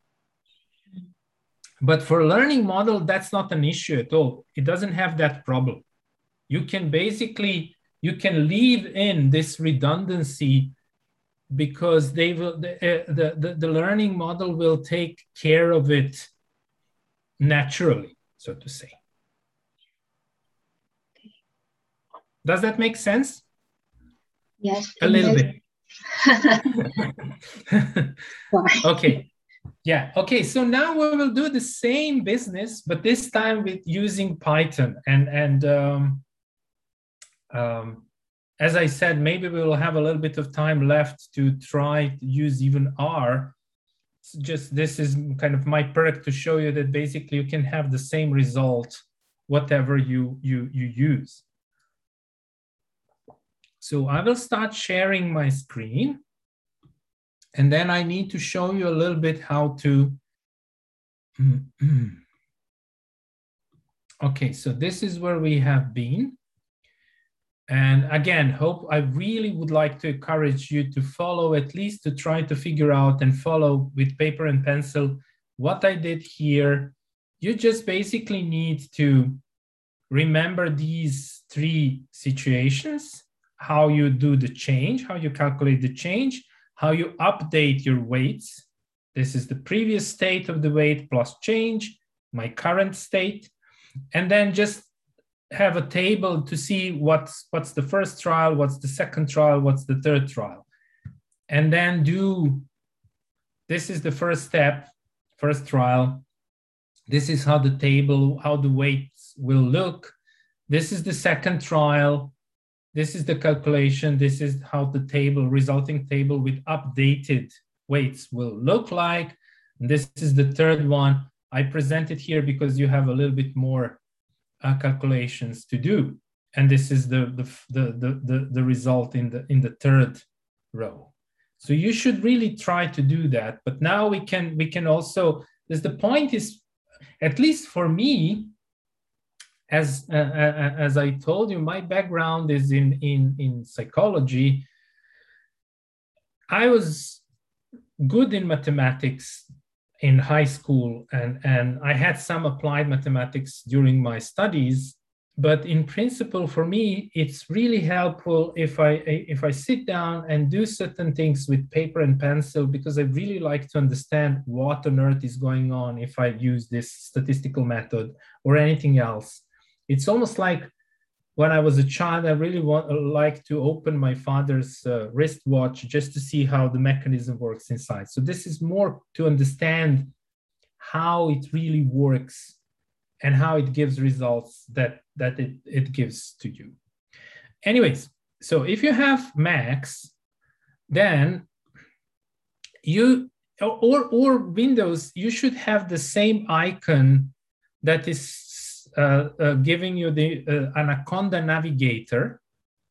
But for learning model, that's not an issue at all. It doesn't have that problem. You can basically, you can leave in this redundancy because they will, the, uh, the, the, the learning model will take care of it naturally, so to say. Does that make sense? Yes. A little bit. Okay. Yeah. Okay. So now we will do the same business, but this time with using Python. And, and um, um, as I said, maybe we will have a little bit of time left to try to use even R. So just this is kind of my perk to show you that basically you can have the same result, whatever you, you, you use. So I will start sharing my screen. And then I need to show you a little bit how to. Okay, so this is where we have been. And again, hope I really would like to encourage you to follow, at least to try to figure out and follow with paper and pencil what I did here. You just basically need to remember these three situations, how you do the change, how you calculate the change, how you update your weights. This is the previous state of the weight plus change, my current state, and then just have a table to see what's, what's the first trial, what's the second trial, what's the third trial. And then do, this is the first step, first trial. This is how the table, how the weights will look. This is the second trial. This is the calculation. This is how the table, resulting table with updated weights will look like. And this is the third one. I present it here because you have a little bit more uh, calculations to do. And this is the, the, the, the, the, the result in the, in the third row. So you should really try to do that. But now we can, we can also, because the point is, at least for me, As, uh, as I told you, my background is in, in, in psychology. I was good in mathematics in high school, and, and I had some applied mathematics during my studies, but in principle, for me, it's really helpful if I if I sit down and do certain things with paper and pencil, because I really like to understand what on earth is going on if I use this statistical method or anything else. It's almost like when I was a child, I really want like to open my father's uh, wristwatch just to see how the mechanism works inside. So this is more to understand how it really works and how it gives results that, that it, it gives to you. Anyways, so if you have Macs, then you, or, or Windows, you should have the same icon that is uh, uh, giving you the uh, Anaconda Navigator.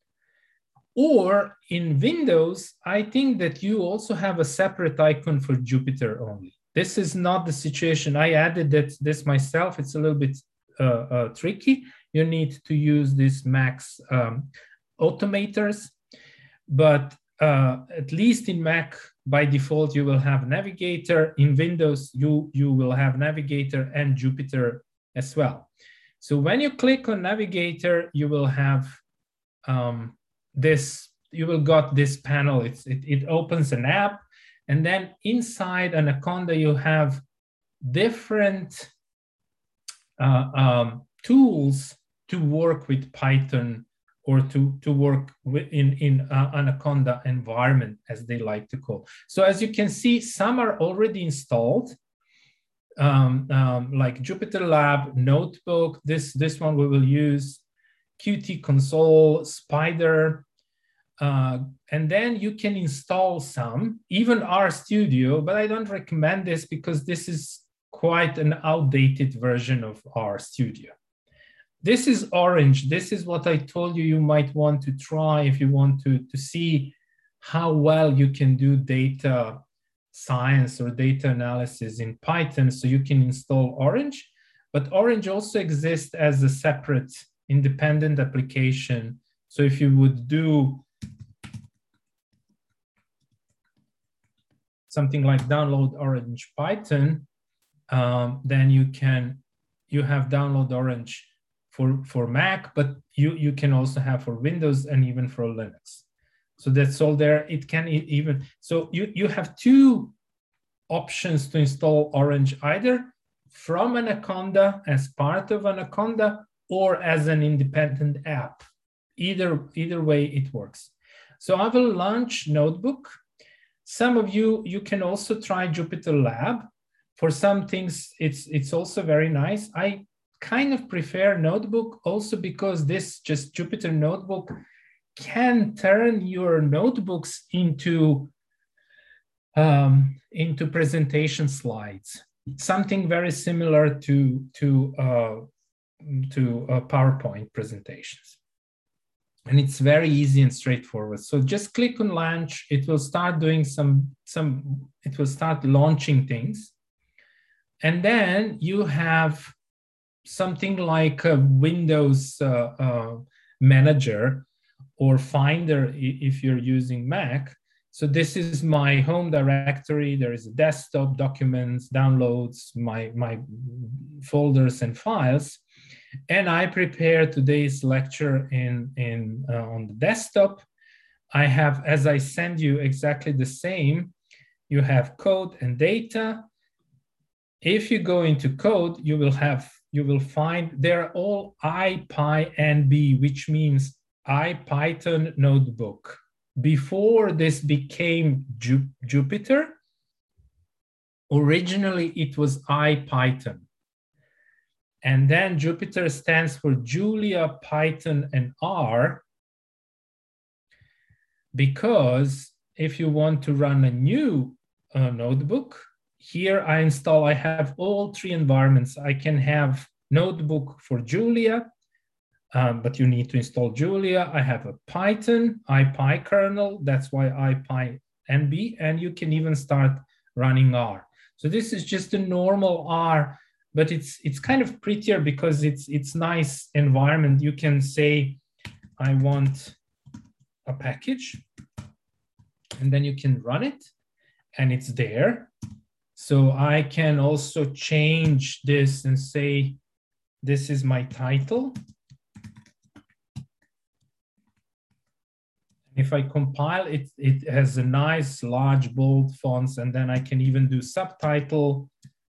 Or in Windows, I think that you also have a separate icon for Jupyter only. This is not the situation. I added that this myself. It's a little bit uh, uh, tricky. You need to use these Mac's um, automators, but uh, at least in Mac, by default, you will have Navigator. In Windows, you, you will have Navigator and Jupyter as well. So when you click on Navigator, you will have um, this, you will got this panel. It's, it, it opens an app. And then inside Anaconda, you have different uh, um, tools to work with Python or to, to work in, in uh, Anaconda environment, as they like to call. So as you can see, some are already installed, um, um, like JupyterLab, Notebook. This, this one we will use, Qt Console, Spider. Uh, and then you can install some, even RStudio, but I don't recommend this because this is quite an outdated version of RStudio. This is Orange. This is what I told you you might want to try if you want to, to see how well you can do data science or data analysis in Python. So you can install Orange, but Orange also exists as a separate independent application. So if you would do something like download Orange Python, um, then you can, you have download Orange for, for Mac, but you, you can also have for Windows and even for Linux. So that's all there. It can even, so you, you have two options to install Orange, either from Anaconda as part of Anaconda or as an independent app. Either, either way it works. So I will launch Notebook. Some of you, you can also try JupyterLab. For some things, it's, it's also very nice. I kind of prefer Notebook also because this just Jupyter Notebook can turn your notebooks into, um, into presentation slides. Something very similar to, to, uh, to uh, PowerPoint presentations. And it's very easy and straightforward. So just click on launch. It will start doing some, some, it will start launching things. And then you have something like a Windows uh, uh, Manager or Finder if you're using Mac. So this is my home directory. There is a desktop, documents, downloads, my, my folders and files. And I prepare today's lecture in, in, uh, on the desktop. I have, as I send you exactly the same, you have code and data. If you go into code, you will have, you will find they're all IPyNB, which means IPython notebook. Before this became Ju Jupyter, originally it was IPython. And then Jupyter stands for Julia, Python, and R, because if you want to run a new uh, notebook, here I install, I have all three environments. I can have notebook for Julia, um, but you need to install Julia. I have a Python, IPykernel, that's why IPyNB, and you can even start running R. So this is just a normal R, but it's it's kind of prettier because it's it's nice environment. You can say, I want a package, and then you can run it, and it's there. So I can also change this and say, this is my title. If I compile it, it has a nice large bold fonts, and then I can even do subtitle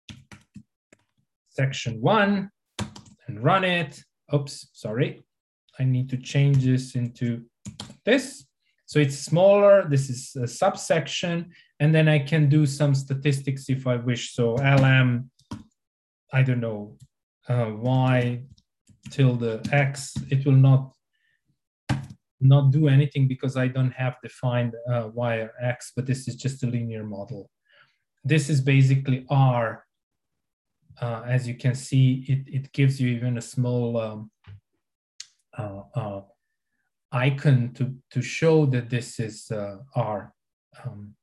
section one and run it. Oops, sorry. I need to change this into this. So it's smaller. This is a subsection, and then I can do some statistics if I wish. So L M, I don't know, uh, Y tilde X, it will not not do anything because I don't have defined uh, Y or X, but this is just a linear model. This is basically R. Uh, as you can see, it, it gives you even a small um, uh, uh, icon to, to show that this is uh, R, um,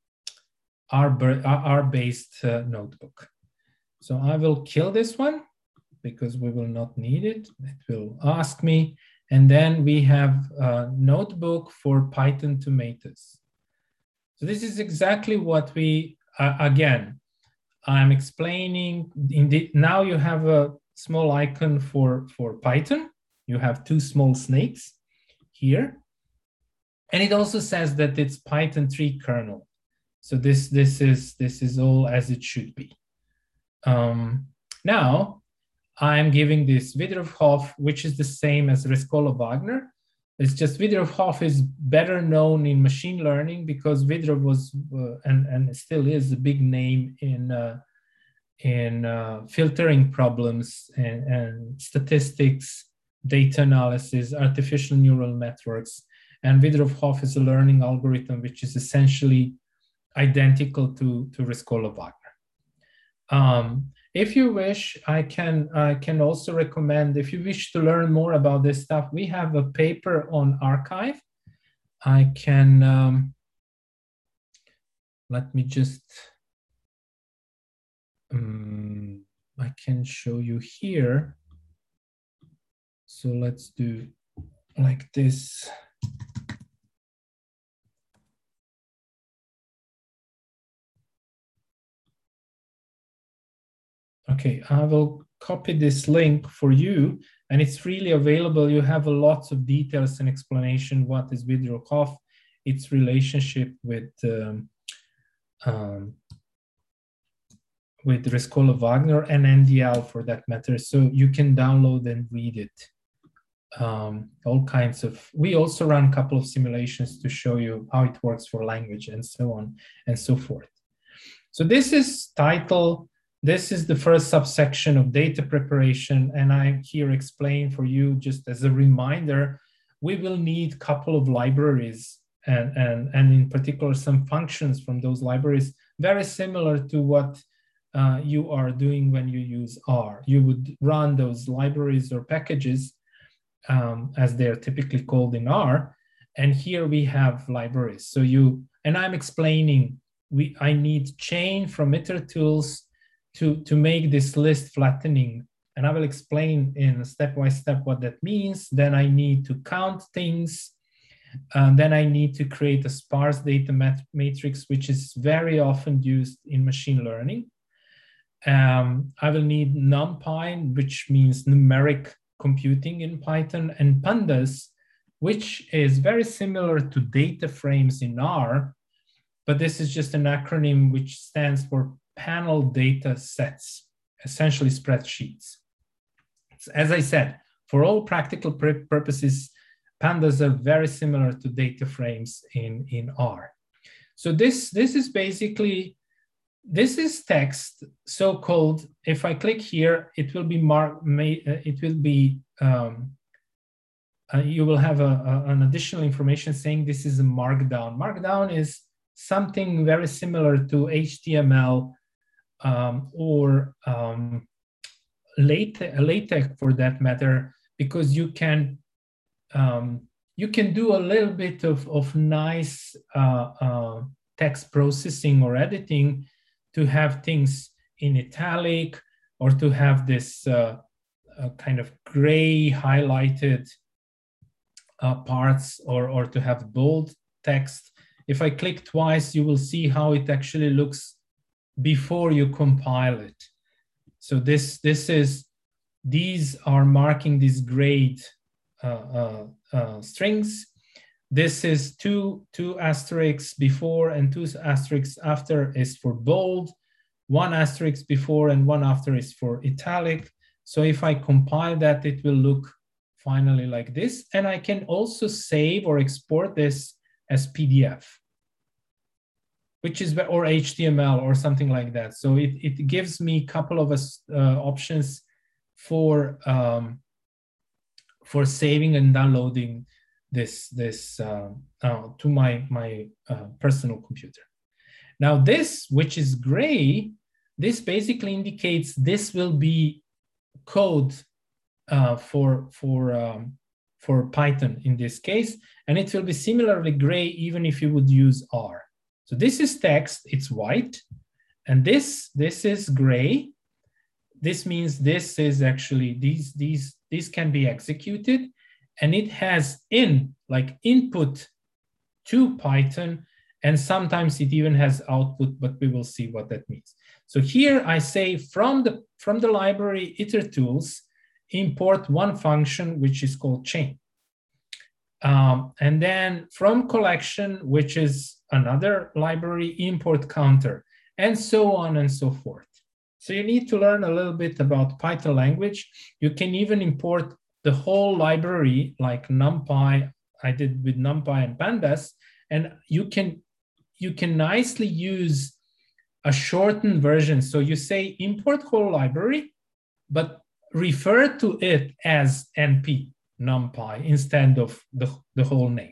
R-based uh, notebook. So I will kill this one because we will not need it. It will ask me. And then we have a notebook for Python tomatoes. So this is exactly what we, uh, again, I'm explaining. In the, now you have a small icon for, for Python. You have two small snakes here. And it also says that it's Python three kernel. So this, this, is, this is all as it should be. Um, now, I'm giving this Wiederhoff, which is the same as Rescorla-Wagner. It's just Wiederhoff is better known in machine learning because Wieder was, uh, and, and still is, a big name in, uh, in uh, filtering problems and, and statistics, data analysis, artificial neural networks. And Wiederhoff is a learning algorithm which is essentially identical to, to Rescorla-Wagner. Um, if you wish, I can, I can also recommend, if you wish to learn more about this stuff, we have a paper on arXiv. I can, um, let me just, um, I can show you here. So let's do like this. Okay, I will copy this link for you, and it's freely available. You have a lots of details and explanation what is Wiederhoff, its relationship with um, um, with Rescorla-Wagner and N D L for that matter. So you can download and read it. Um, all kinds of. We also run a couple of simulations to show you how it works for language and so on and so forth. So this is title. This is the first subsection of data preparation, and I here explain for you just as a reminder, we will need a couple of libraries and, and, and in particular some functions from those libraries, very similar to what uh, you are doing when you use R. You would run those libraries or packages um, as they're typically called in R, and here we have libraries. So you, and I'm explaining, we I need chain from itertools To, to make this list flattening. And I will explain in step by step what that means. Then I need to count things. And then I need to create a sparse data mat matrix, which is very often used in machine learning. Um, I will need NumPy, which means numeric computing in Python, and pandas, which is very similar to data frames in R, but this is just an acronym which stands for panel data sets, essentially spreadsheets. As I said, for all practical purposes, pandas are very similar to data frames in, in R. So this, this is basically, this is text, so-called, if I click here, it will be marked, it will be, um, uh, you will have a, a, an additional information saying this is a markdown. Markdown is something very similar to H T M L Um, or um, LaTeX, LaTeX for that matter, because you can um, you can do a little bit of, of nice uh, uh, text processing or editing to have things in italic or to have this uh, uh, kind of gray highlighted uh, parts or, or to have bold text. If I click twice, you will see how it actually looks before you compile it. So this, this is, these are marking these grayed uh, uh, uh, strings. This is two, two asterisks before and two asterisks after is for bold. One asterisk before and one after is for italic. So if I compile that, it will look finally like this. And I can also save or export this as P D F, which is, or H T M L or something like that. So it, it gives me a couple of uh, options for, um, for saving and downloading this, this uh, uh, to my, my uh, personal computer. Now this, which is gray, this basically indicates this will be code uh, for, for, um, for Python in this case, and it will be similarly gray even if you would use R. So this is text, it's white, and this, this is gray. This means this is actually, these, these, these can be executed, and it has in, like input to Python, and sometimes it even has output, but we will see what that means. So here I say from the, from the library itertools, import one function, which is called chain. Um, and then from collection, which is another library, import counter, and so on and so forth. So you need to learn a little bit about Python language. You can even import the whole library like NumPy, I did with NumPy and Pandas, and you can, you can nicely use a shortened version. So you say import whole library, but refer to it as N P, NumPy, instead of the, the whole name.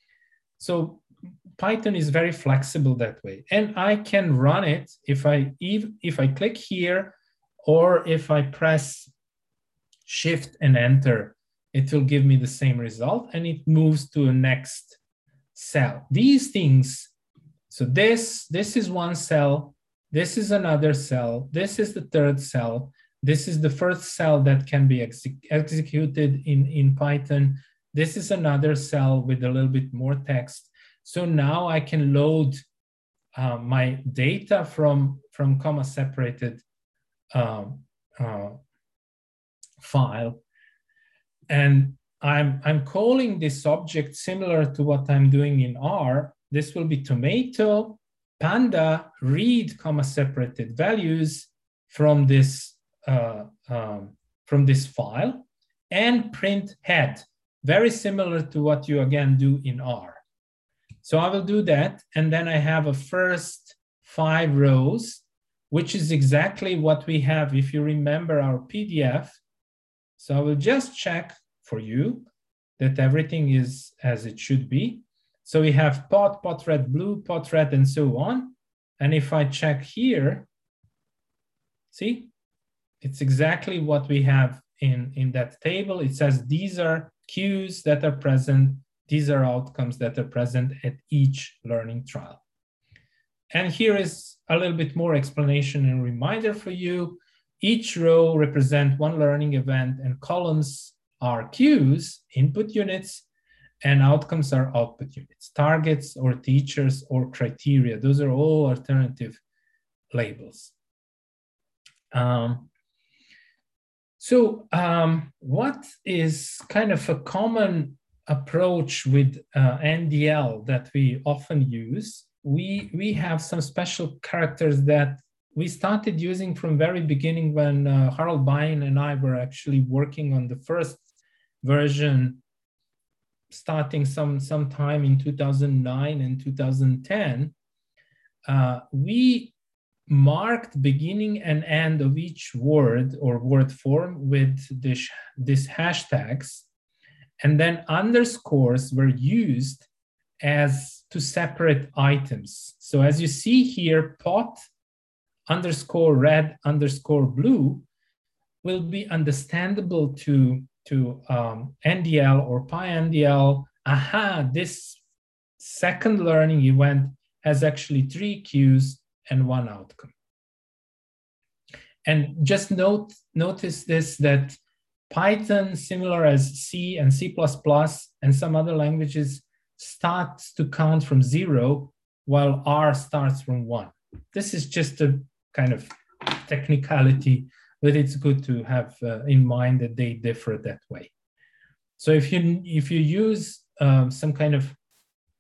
So Python is very flexible that way. And I can run it if I, if, if I click here, or if I press Shift and enter, it will give me the same result, and it moves to a next cell. These things, so this, this is one cell, this is another cell, this is the third cell, this is the first cell that can be exe executed in, in Python. This is another cell with a little bit more text. So now I can load uh, my data from, from comma separated um, uh, file. And I'm, I'm calling this object similar to what I'm doing in R. This will be tomato, panda, read comma separated values from this, uh, um, from this file, and print head, very similar to what you again do in R. So I will do that, and then I have a first five rows, which is exactly what we have if you remember our P D F. So I will just check for you that everything is as it should be. So we have pot, pot red, blue, pot red, and so on. And if I check here, see, it's exactly what we have in, in that table. It says these are cues that are present. These are outcomes that are present at each learning trial. And here is a little bit more explanation and reminder for you. Each row represents one learning event, and columns are cues, input units, and outcomes are output units, targets or teachers or criteria. Those are all alternative labels. Um, so um, what is kind of a common approach with uh, N D L that we often use? We, we have some special characters that we started using from very beginning when uh, Harold Bine and I were actually working on the first version, starting some sometime in two thousand nine and two thousand ten. Uh, we marked beginning and end of each word or word form with this, this hashtags, and then underscores were used as to separate items. So as you see here, pot underscore red underscore blue will be understandable to, to um, N D L or PyNDL. Aha, this second learning event has actually three cues and one outcome. And just note, notice this, that Python, similar as C and C plus plus and some other languages, starts to count from zero, while R starts from one. This is just a kind of technicality, but it's good to have uh, in mind that they differ that way. So if you, if you use um, some kind of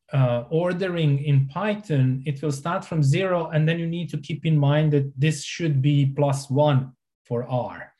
uh, ordering in Python, it will start from zero, and then you need to keep in mind that this should be plus one for R.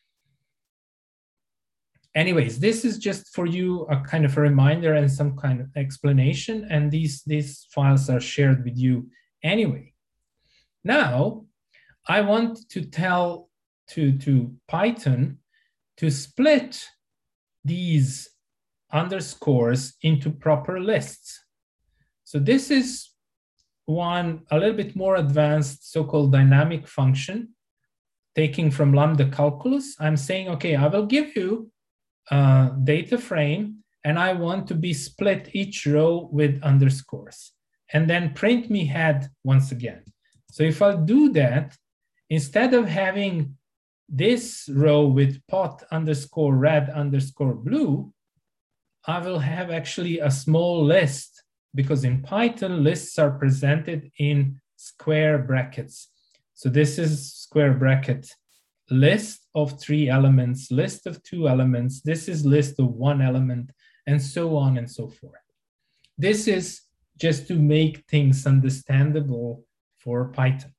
Anyways, this is just for you a kind of a reminder and some kind of explanation, and these, these files are shared with you anyway. Now, I want to tell to, to Python to split these underscores into proper lists. So this is one a little bit more advanced so-called dynamic function taking from lambda calculus. I'm saying, okay, I will give you a data frame and I want to be split each row with underscores and then print me head once again. So if I do that, instead of having this row with pot underscore red underscore blue, I will have actually a small list, because in Python, lists are presented in square brackets. So this is square bracket list of three elements, list of two elements, this is list of one element, and so on and so forth. This is just to make things understandable for Python.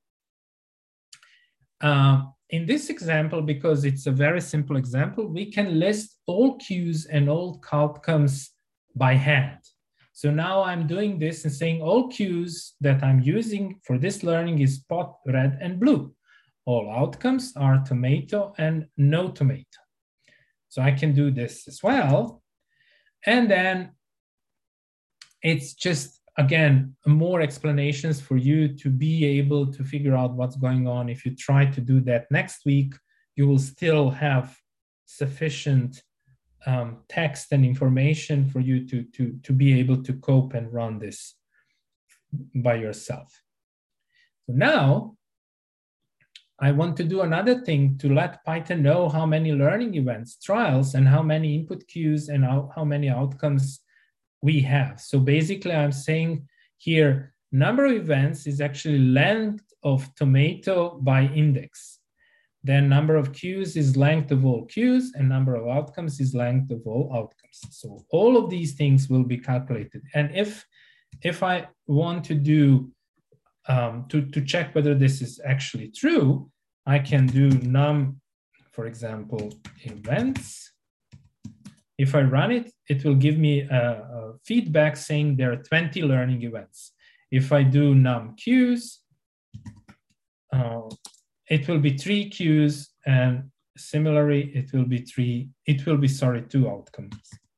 Uh, in this example, because it's a very simple example, we can list all queues and all outcomes by hand. So now I'm doing this and saying all queues that I'm using for this learning is pot, red, and blue. All outcomes are tomato and no tomato. So I can do this as well. And then it's just, again, more explanations for you to be able to figure out what's going on. If you try to do that next week, you will still have sufficient um, text and information for you to, to, to be able to cope and run this by yourself. So now, I want to do another thing to let Python know how many learning events, trials, and how many input queues and how, how many outcomes we have. So basically, I'm saying here, number of events is actually length of tomato by index. Then number of queues is length of all queues, and number of outcomes is length of all outcomes. So all of these things will be calculated. And if, if I want to do, um, to, to check whether this is actually true, I can do num, for example, events. If I run it, it will give me a, a feedback saying there are twenty learning events. If I do num queues, uh, it will be three queues, and similarly, it will be three, it will be, sorry, two outcomes.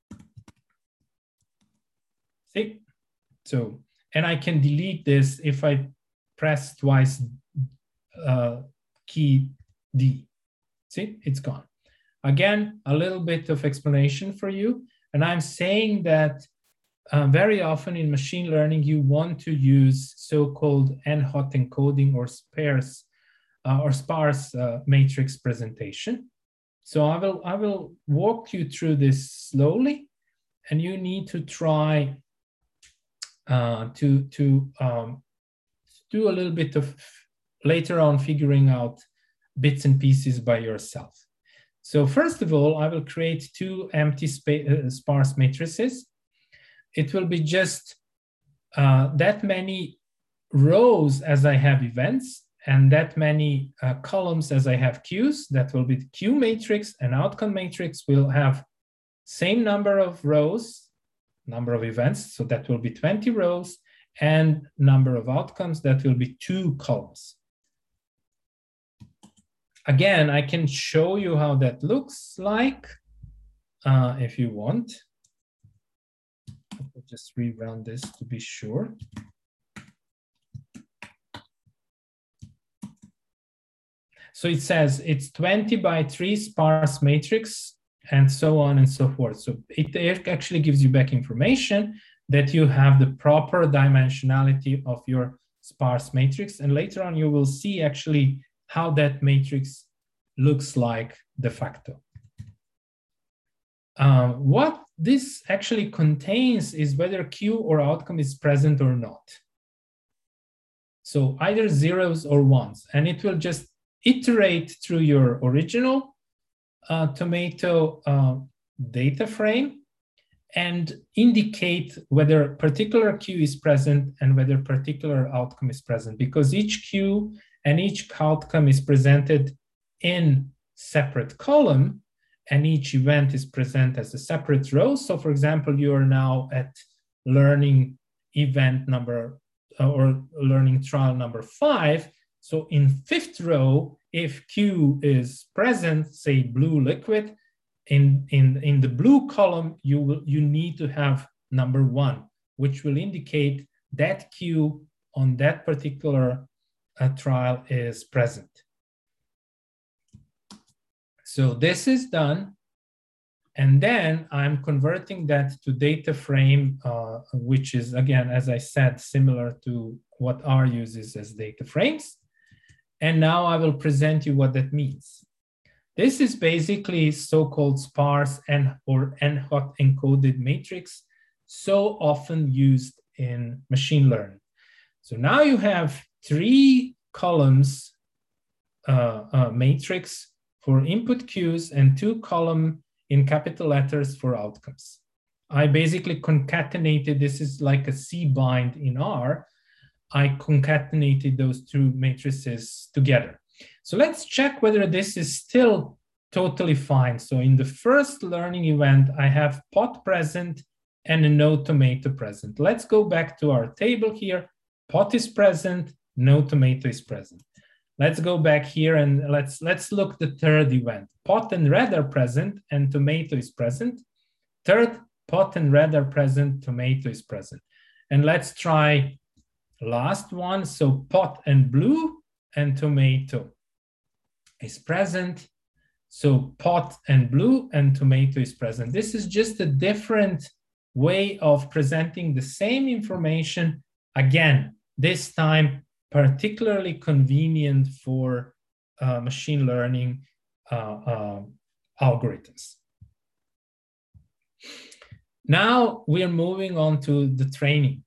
See? So, and I can delete this if I press twice uh, key D. See, it's gone. Again, a little bit of explanation for you. And I'm saying that uh, very often in machine learning, you want to use so-called N-hot encoding or sparse uh, or sparse uh, matrix presentation. So I will, I will walk you through this slowly, and you need to try uh, to, to um, do a little bit of later on figuring out bits and pieces by yourself. So first of all, I will create two empty uh, sparse matrices. It will be just uh, that many rows as I have events, and that many uh, columns as I have queues. That will be the queue matrix, and outcome matrix will have same number of rows, number of events, so that will be twenty rows, and number of outcomes, that will be two columns. Again, I can show you how that looks like uh, if you want. I'll just rerun this to be sure. So it says it's twenty by three sparse matrix and so on and so forth. So it actually gives you back information that you have the proper dimensionality of your sparse matrix. And later on, you will see actually how that matrix looks like de facto. Uh, what this actually contains is whether queue or outcome is present or not. So either zeros or ones, and it will just iterate through your original uh, tomato uh, data frame, and indicate whether a particular Q is present and whether a particular outcome is present, because each Q and each outcome is presented in separate column, and each event is present as a separate row. So for example, you are now at learning event number uh, or learning trial number five. So in fifth row, if Q is present, say blue liquid, in, in, in the blue column, you will you need to have number one, which will indicate that Q on that particular uh, trial is present. So this is done. And then I'm converting that to data frame, uh, which is, again, as I said, similar to what R uses as data frames. And now I will present you what that means. This is basically so-called sparse and or N H O T encoded matrix, so often used in machine learning. So now you have three columns uh, uh, matrix for input Qs and two column in capital letters for outcomes. I basically concatenated, this is like a C bind in R. I concatenated those two matrices together. So let's check whether this is still totally fine. So in the first learning event, I have pot present and no tomato present. Let's go back to our table here. Pot is present, no tomato is present. Let's go back here and let's, let's look the third event. Pot and red are present and tomato is present. Third, pot and red are present, tomato is present. And let's try last one. So pot and blue and tomato is present. So pot and blue and tomato is present. This is just a different way of presenting the same information. Again, this time particularly convenient for uh, machine learning uh, uh, algorithms. Now we are moving on to the training.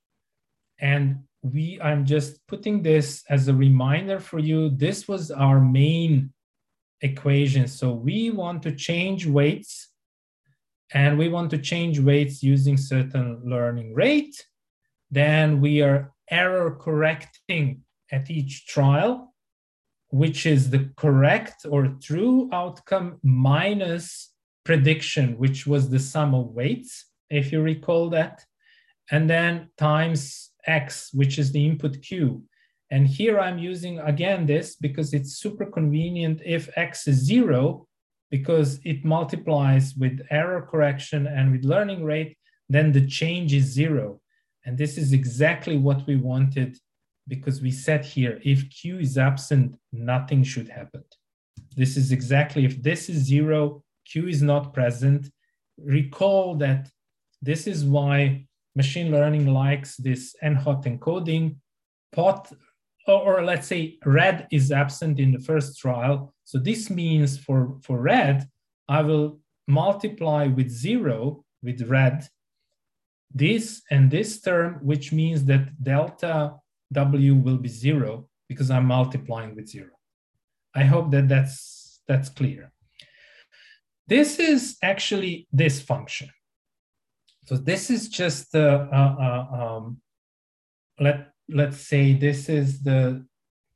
And we, I'm just putting this as a reminder for you. This was our main equation. So we want to change weights, and we want to change weights using certain learning rate. Then we are error correcting at each trial, which is the correct or true outcome minus prediction, which was the sum of weights, if you recall that, and then times X, which is the input Q. And here I'm using, again, this because it's super convenient if X is zero, because it multiplies with error correction and with learning rate, then the change is zero. And this is exactly what we wanted, because we said here, if Q is absent, nothing should happen. This is exactly, if this is zero, Q is not present. Recall that this is why machine learning likes this N H O T encoding. Pot, or, or let's say red is absent in the first trial. So this means for, for red, I will multiply with zero with red, this and this term, which means that delta W will be zero because I'm multiplying with zero. I hope that that's, that's clear. This is actually this function. So this is just, uh, uh, uh, um, let, let's say this is the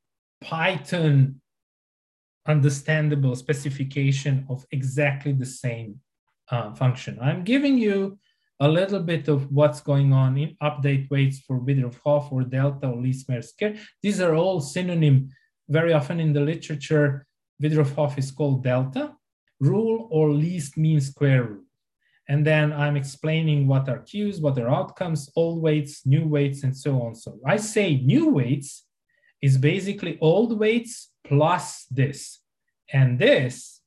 Python understandable specification of exactly the same uh, function. I'm giving you a little bit of what's going on in update weights for Wiederow-Hopf or delta or least square scale. These are all synonym. Very often in the literature, Wiederow-Hopf is called delta rule or least mean square rule. And then I'm explaining what are Qs, what are outcomes, old weights, new weights, and so on. So I say new weights is basically old weights plus this. And this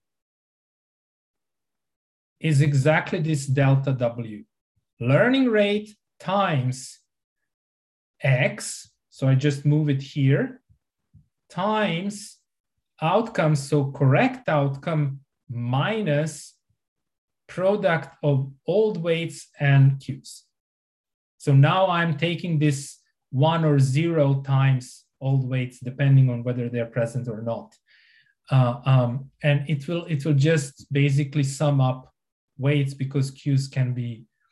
is exactly this delta W. Learning rate times X, so I just move it here, times outcomes, so correct outcome minus product of old weights and Qs. So now I'm taking this one or zero times old weights, depending on whether they're present or not. Uh, um, and it will, it will just basically sum up weights because Qs can be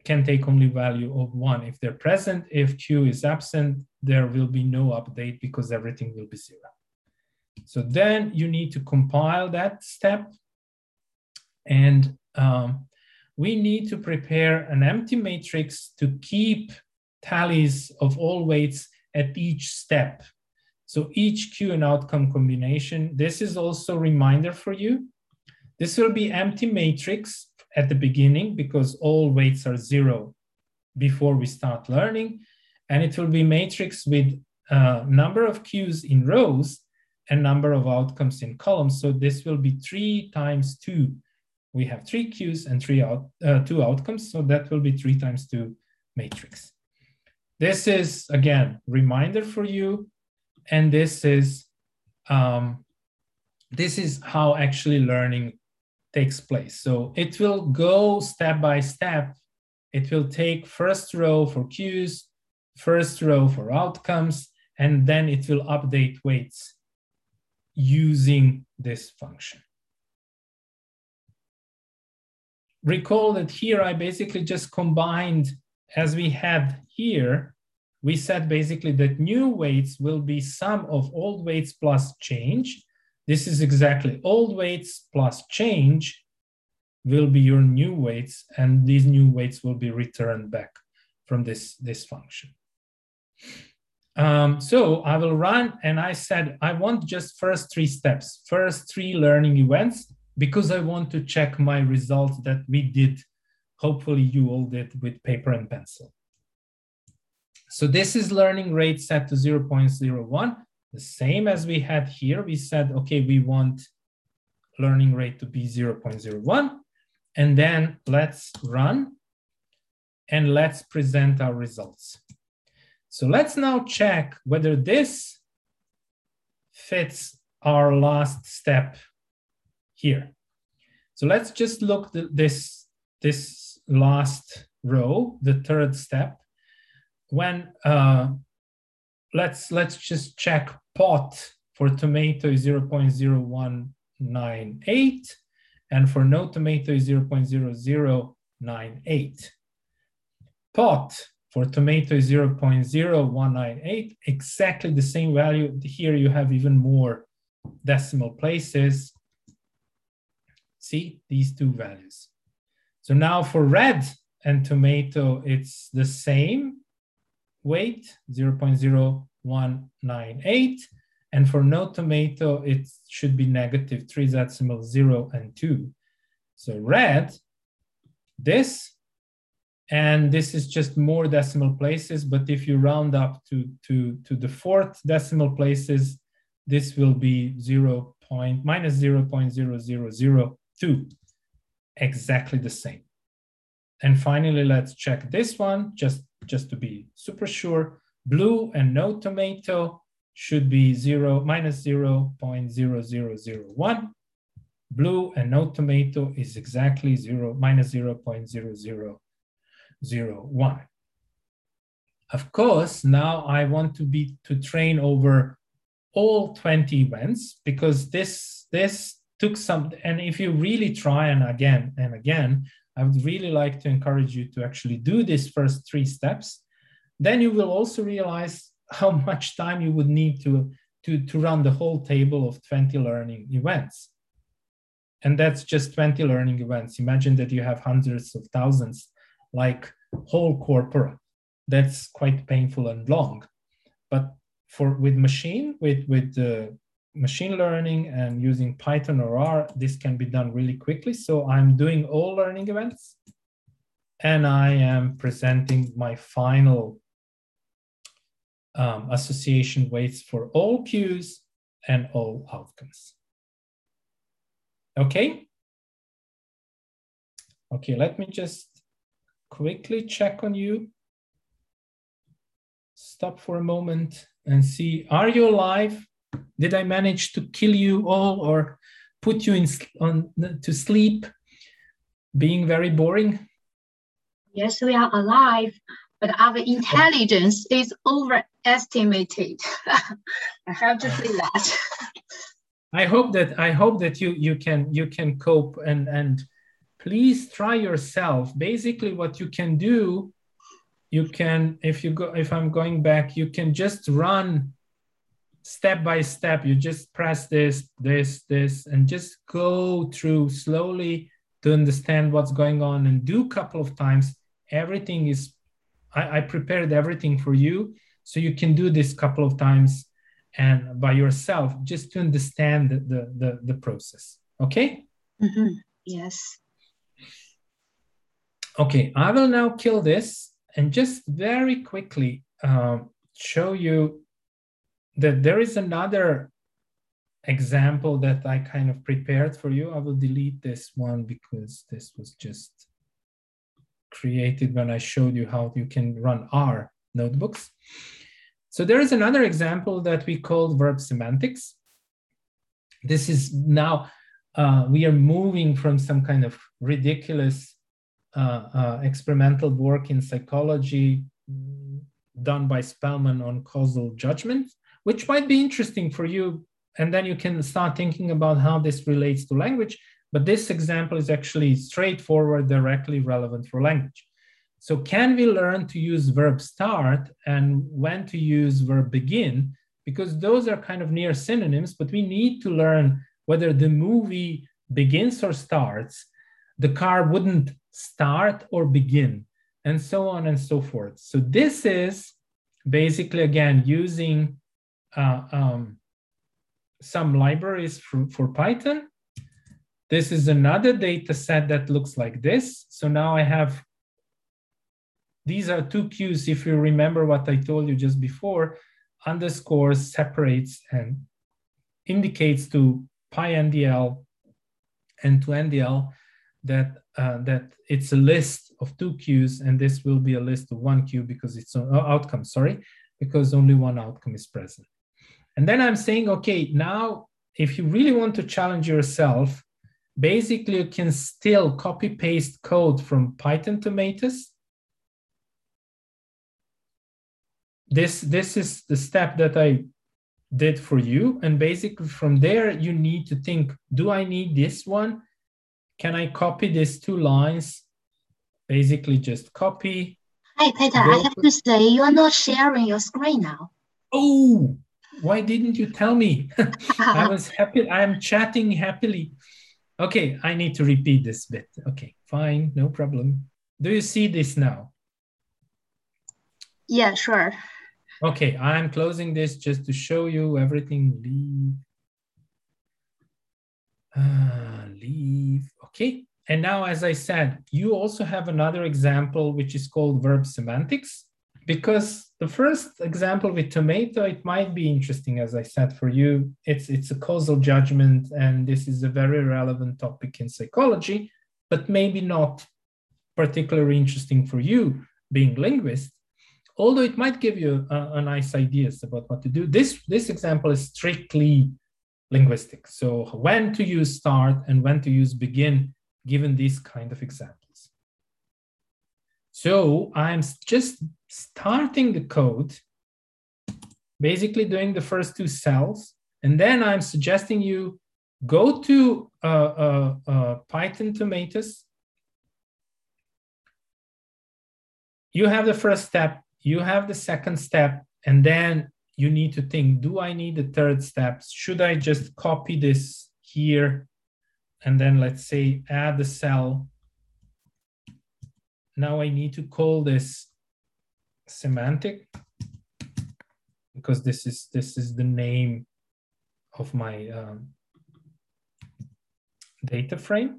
can take only value of one if they're present. If Q is absent, there will be no update because everything will be zero. So then you need to compile that step, and um, we need to prepare an empty matrix to keep tallies of all weights at each step. So each Q and outcome combination, this is also a reminder for you. This will be empty matrix at the beginning because all weights are zero before we start learning. And it will be matrix with a number of Qs in rows and number of outcomes in columns. So this will be three times two. We have three Qs and three out, uh, two outcomes. So that will be three times two matrix. This is, again, reminder for you. And this is, um, this is how actually learning takes place. So it will go step by step. It will take first row for Qs, first row for outcomes, and then it will update weights using this function. Recall that here I basically just combined, as we had here, we said basically that new weights will be sum of old weights plus change. This is exactly old weights plus change will be your new weights, and these new weights will be returned back from this, this function. Um, so I will run, and I said I want just first three steps, first three learning events, because I want to check my results that we did, hopefully you all did with paper and pencil. So this is learning rate set to zero point zero one, the same as we had here. We said, okay, we want learning rate to be zero point zero one, and then let's run, and let's present our results. So let's now check whether this fits our last step here. So let's just look at this, this last row, the third step. When uh, let's let's just check pot for tomato is zero point zero one nine eight, and for no tomato is zero point zero zero nine eight. Pot for tomato is zero point zero one nine eight, exactly the same value. Here you have even more decimal places. See these two values. So now for red and tomato, it's the same weight, zero point zero one nine eight. And for no tomato, it should be negative three decimals, zero and two. So red, this, and this is just more decimal places, but if you round up to, to, to the fourth decimal places, this will be zero point, minus zero point zero zero zero two, exactly the same. And finally, let's check this one, just, just to be super sure. Blue and no tomato should be zero, minus zero point zero zero zero one. Blue and no tomato is exactly zero, minus zero point zero zero zero one. Of course, now I want to be to train over all twenty events, because this, this took some, and if you really try and again and again, I would really like to encourage you to actually do these first three steps. Then you will also realize how much time you would need to, to, to run the whole table of twenty learning events. And that's just twenty learning events. Imagine that you have hundreds of thousands, like whole corpora. That's quite painful and long. But for with machine, with, with uh, machine learning and using Python or R, this can be done really quickly. So I'm doing all learning events, and I am presenting my final um, association weights for all Qs and all outcomes. Okay. Okay, let me just quickly check on you. Stop for a moment and see, are you alive? Did I manage to kill you all or put you in on to sleep, being very boring? Yes, we are alive, but our intelligence is overestimated. I have to say that. I hope that I hope that you you can you can cope and and please try yourself. Basically what you can do, you can, if you go, if I'm going back, you can just run step by step. You just press this, this, this, and just go through slowly to understand what's going on, and do a couple of times. Everything is, I, I prepared everything for you, so you can do this couple of times and by yourself, just to understand the, the, the, the process, okay? Mm-hmm. Yes. Okay, I will now kill this and just very quickly uh, show you that there is another example that I kind of prepared for you. I will delete this one because this was just created when I showed you how you can run R notebooks. So there is another example that we called verb semantics. This is now, uh, we are moving from some kind of ridiculous uh, uh, experimental work in psychology done by Spellman on causal judgment, which might be interesting for you. And then you can start thinking about how this relates to language. But this example is actually straightforward, directly relevant for language. So can we learn to use verb start and when to use verb begin? Because those are kind of near synonyms, but we need to learn whether the movie begins or starts, the car wouldn't start or begin, and so on and so forth. So this is basically, again, using uh, um, some libraries for, for Python. This is another data set that looks like this. So now I have, these are two queues. If you remember what I told you just before, underscores separates and indicates to PyNDL and to N D L that, uh, that it's a list of two queues, and this will be a list of one queue because it's an outcome, sorry, because only one outcome is present. And then I'm saying, okay, now if you really want to challenge yourself, basically you can still copy paste code from Python Tomatoes. This, this is the step that I did for you. And basically from there, you need to think, do I need this one? Can I copy these two lines? Basically just copy. Hey, Peter, I have to say, you're not sharing your screen now. Oh, why didn't you tell me? I was happy. I'm chatting happily. Okay, I need to repeat this bit. Okay, fine, no problem. Do you see this now? Yeah, sure. Okay, I'm closing this just to show you everything. Leave. Uh, leave. Okay, and now, as I said, you also have another example, which is called verb semantics, because the first example with tomato, it might be interesting, as I said, for you. It's, it's a causal judgment, and this is a very relevant topic in psychology, but maybe not particularly interesting for you, being linguist, although it might give you a, a nice ideas about what to do. This, this example is strictly linguistic. So when to use start and when to use begin, given these kind of examples. So I'm just starting the code, basically doing the first two cells, and then I'm suggesting you go to uh, uh, uh, Python Tomatoes. You have the first step, you have the second step, and then you need to think, do I need the third step? Should I just copy this here? And then let's say add the cell. Now I need to call this semantic because this is, this is the name of my um, data frame.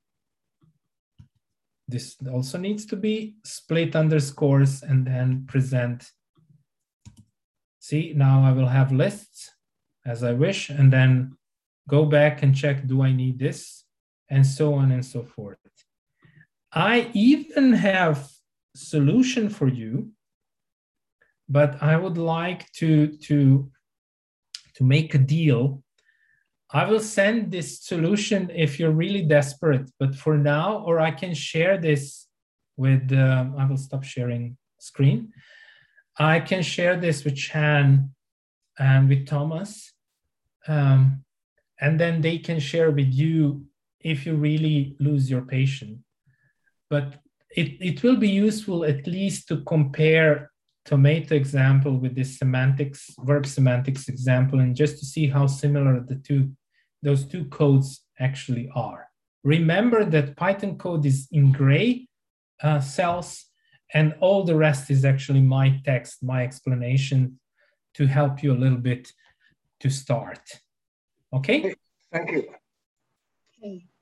This also needs to be split underscores and then present. See, now I will have lists as I wish, and then go back and check, do I need this? And so on and so forth. I even have solution for you, but I would like to, to, to make a deal. I will send this solution if you're really desperate, but for now, or I can share this with, um, I will stop sharing screen. I can share this with Chan and with Thomas, um, and then they can share with you if you really lose your patient. But it, it will be useful at least to compare tomato example with this semantics, verb semantics example, and just to see how similar the two, those two codes actually are. Remember that Python code is in gray uh, cells, and all the rest is actually my text, my explanation to help you a little bit to start. Okay? Thank you. Okay.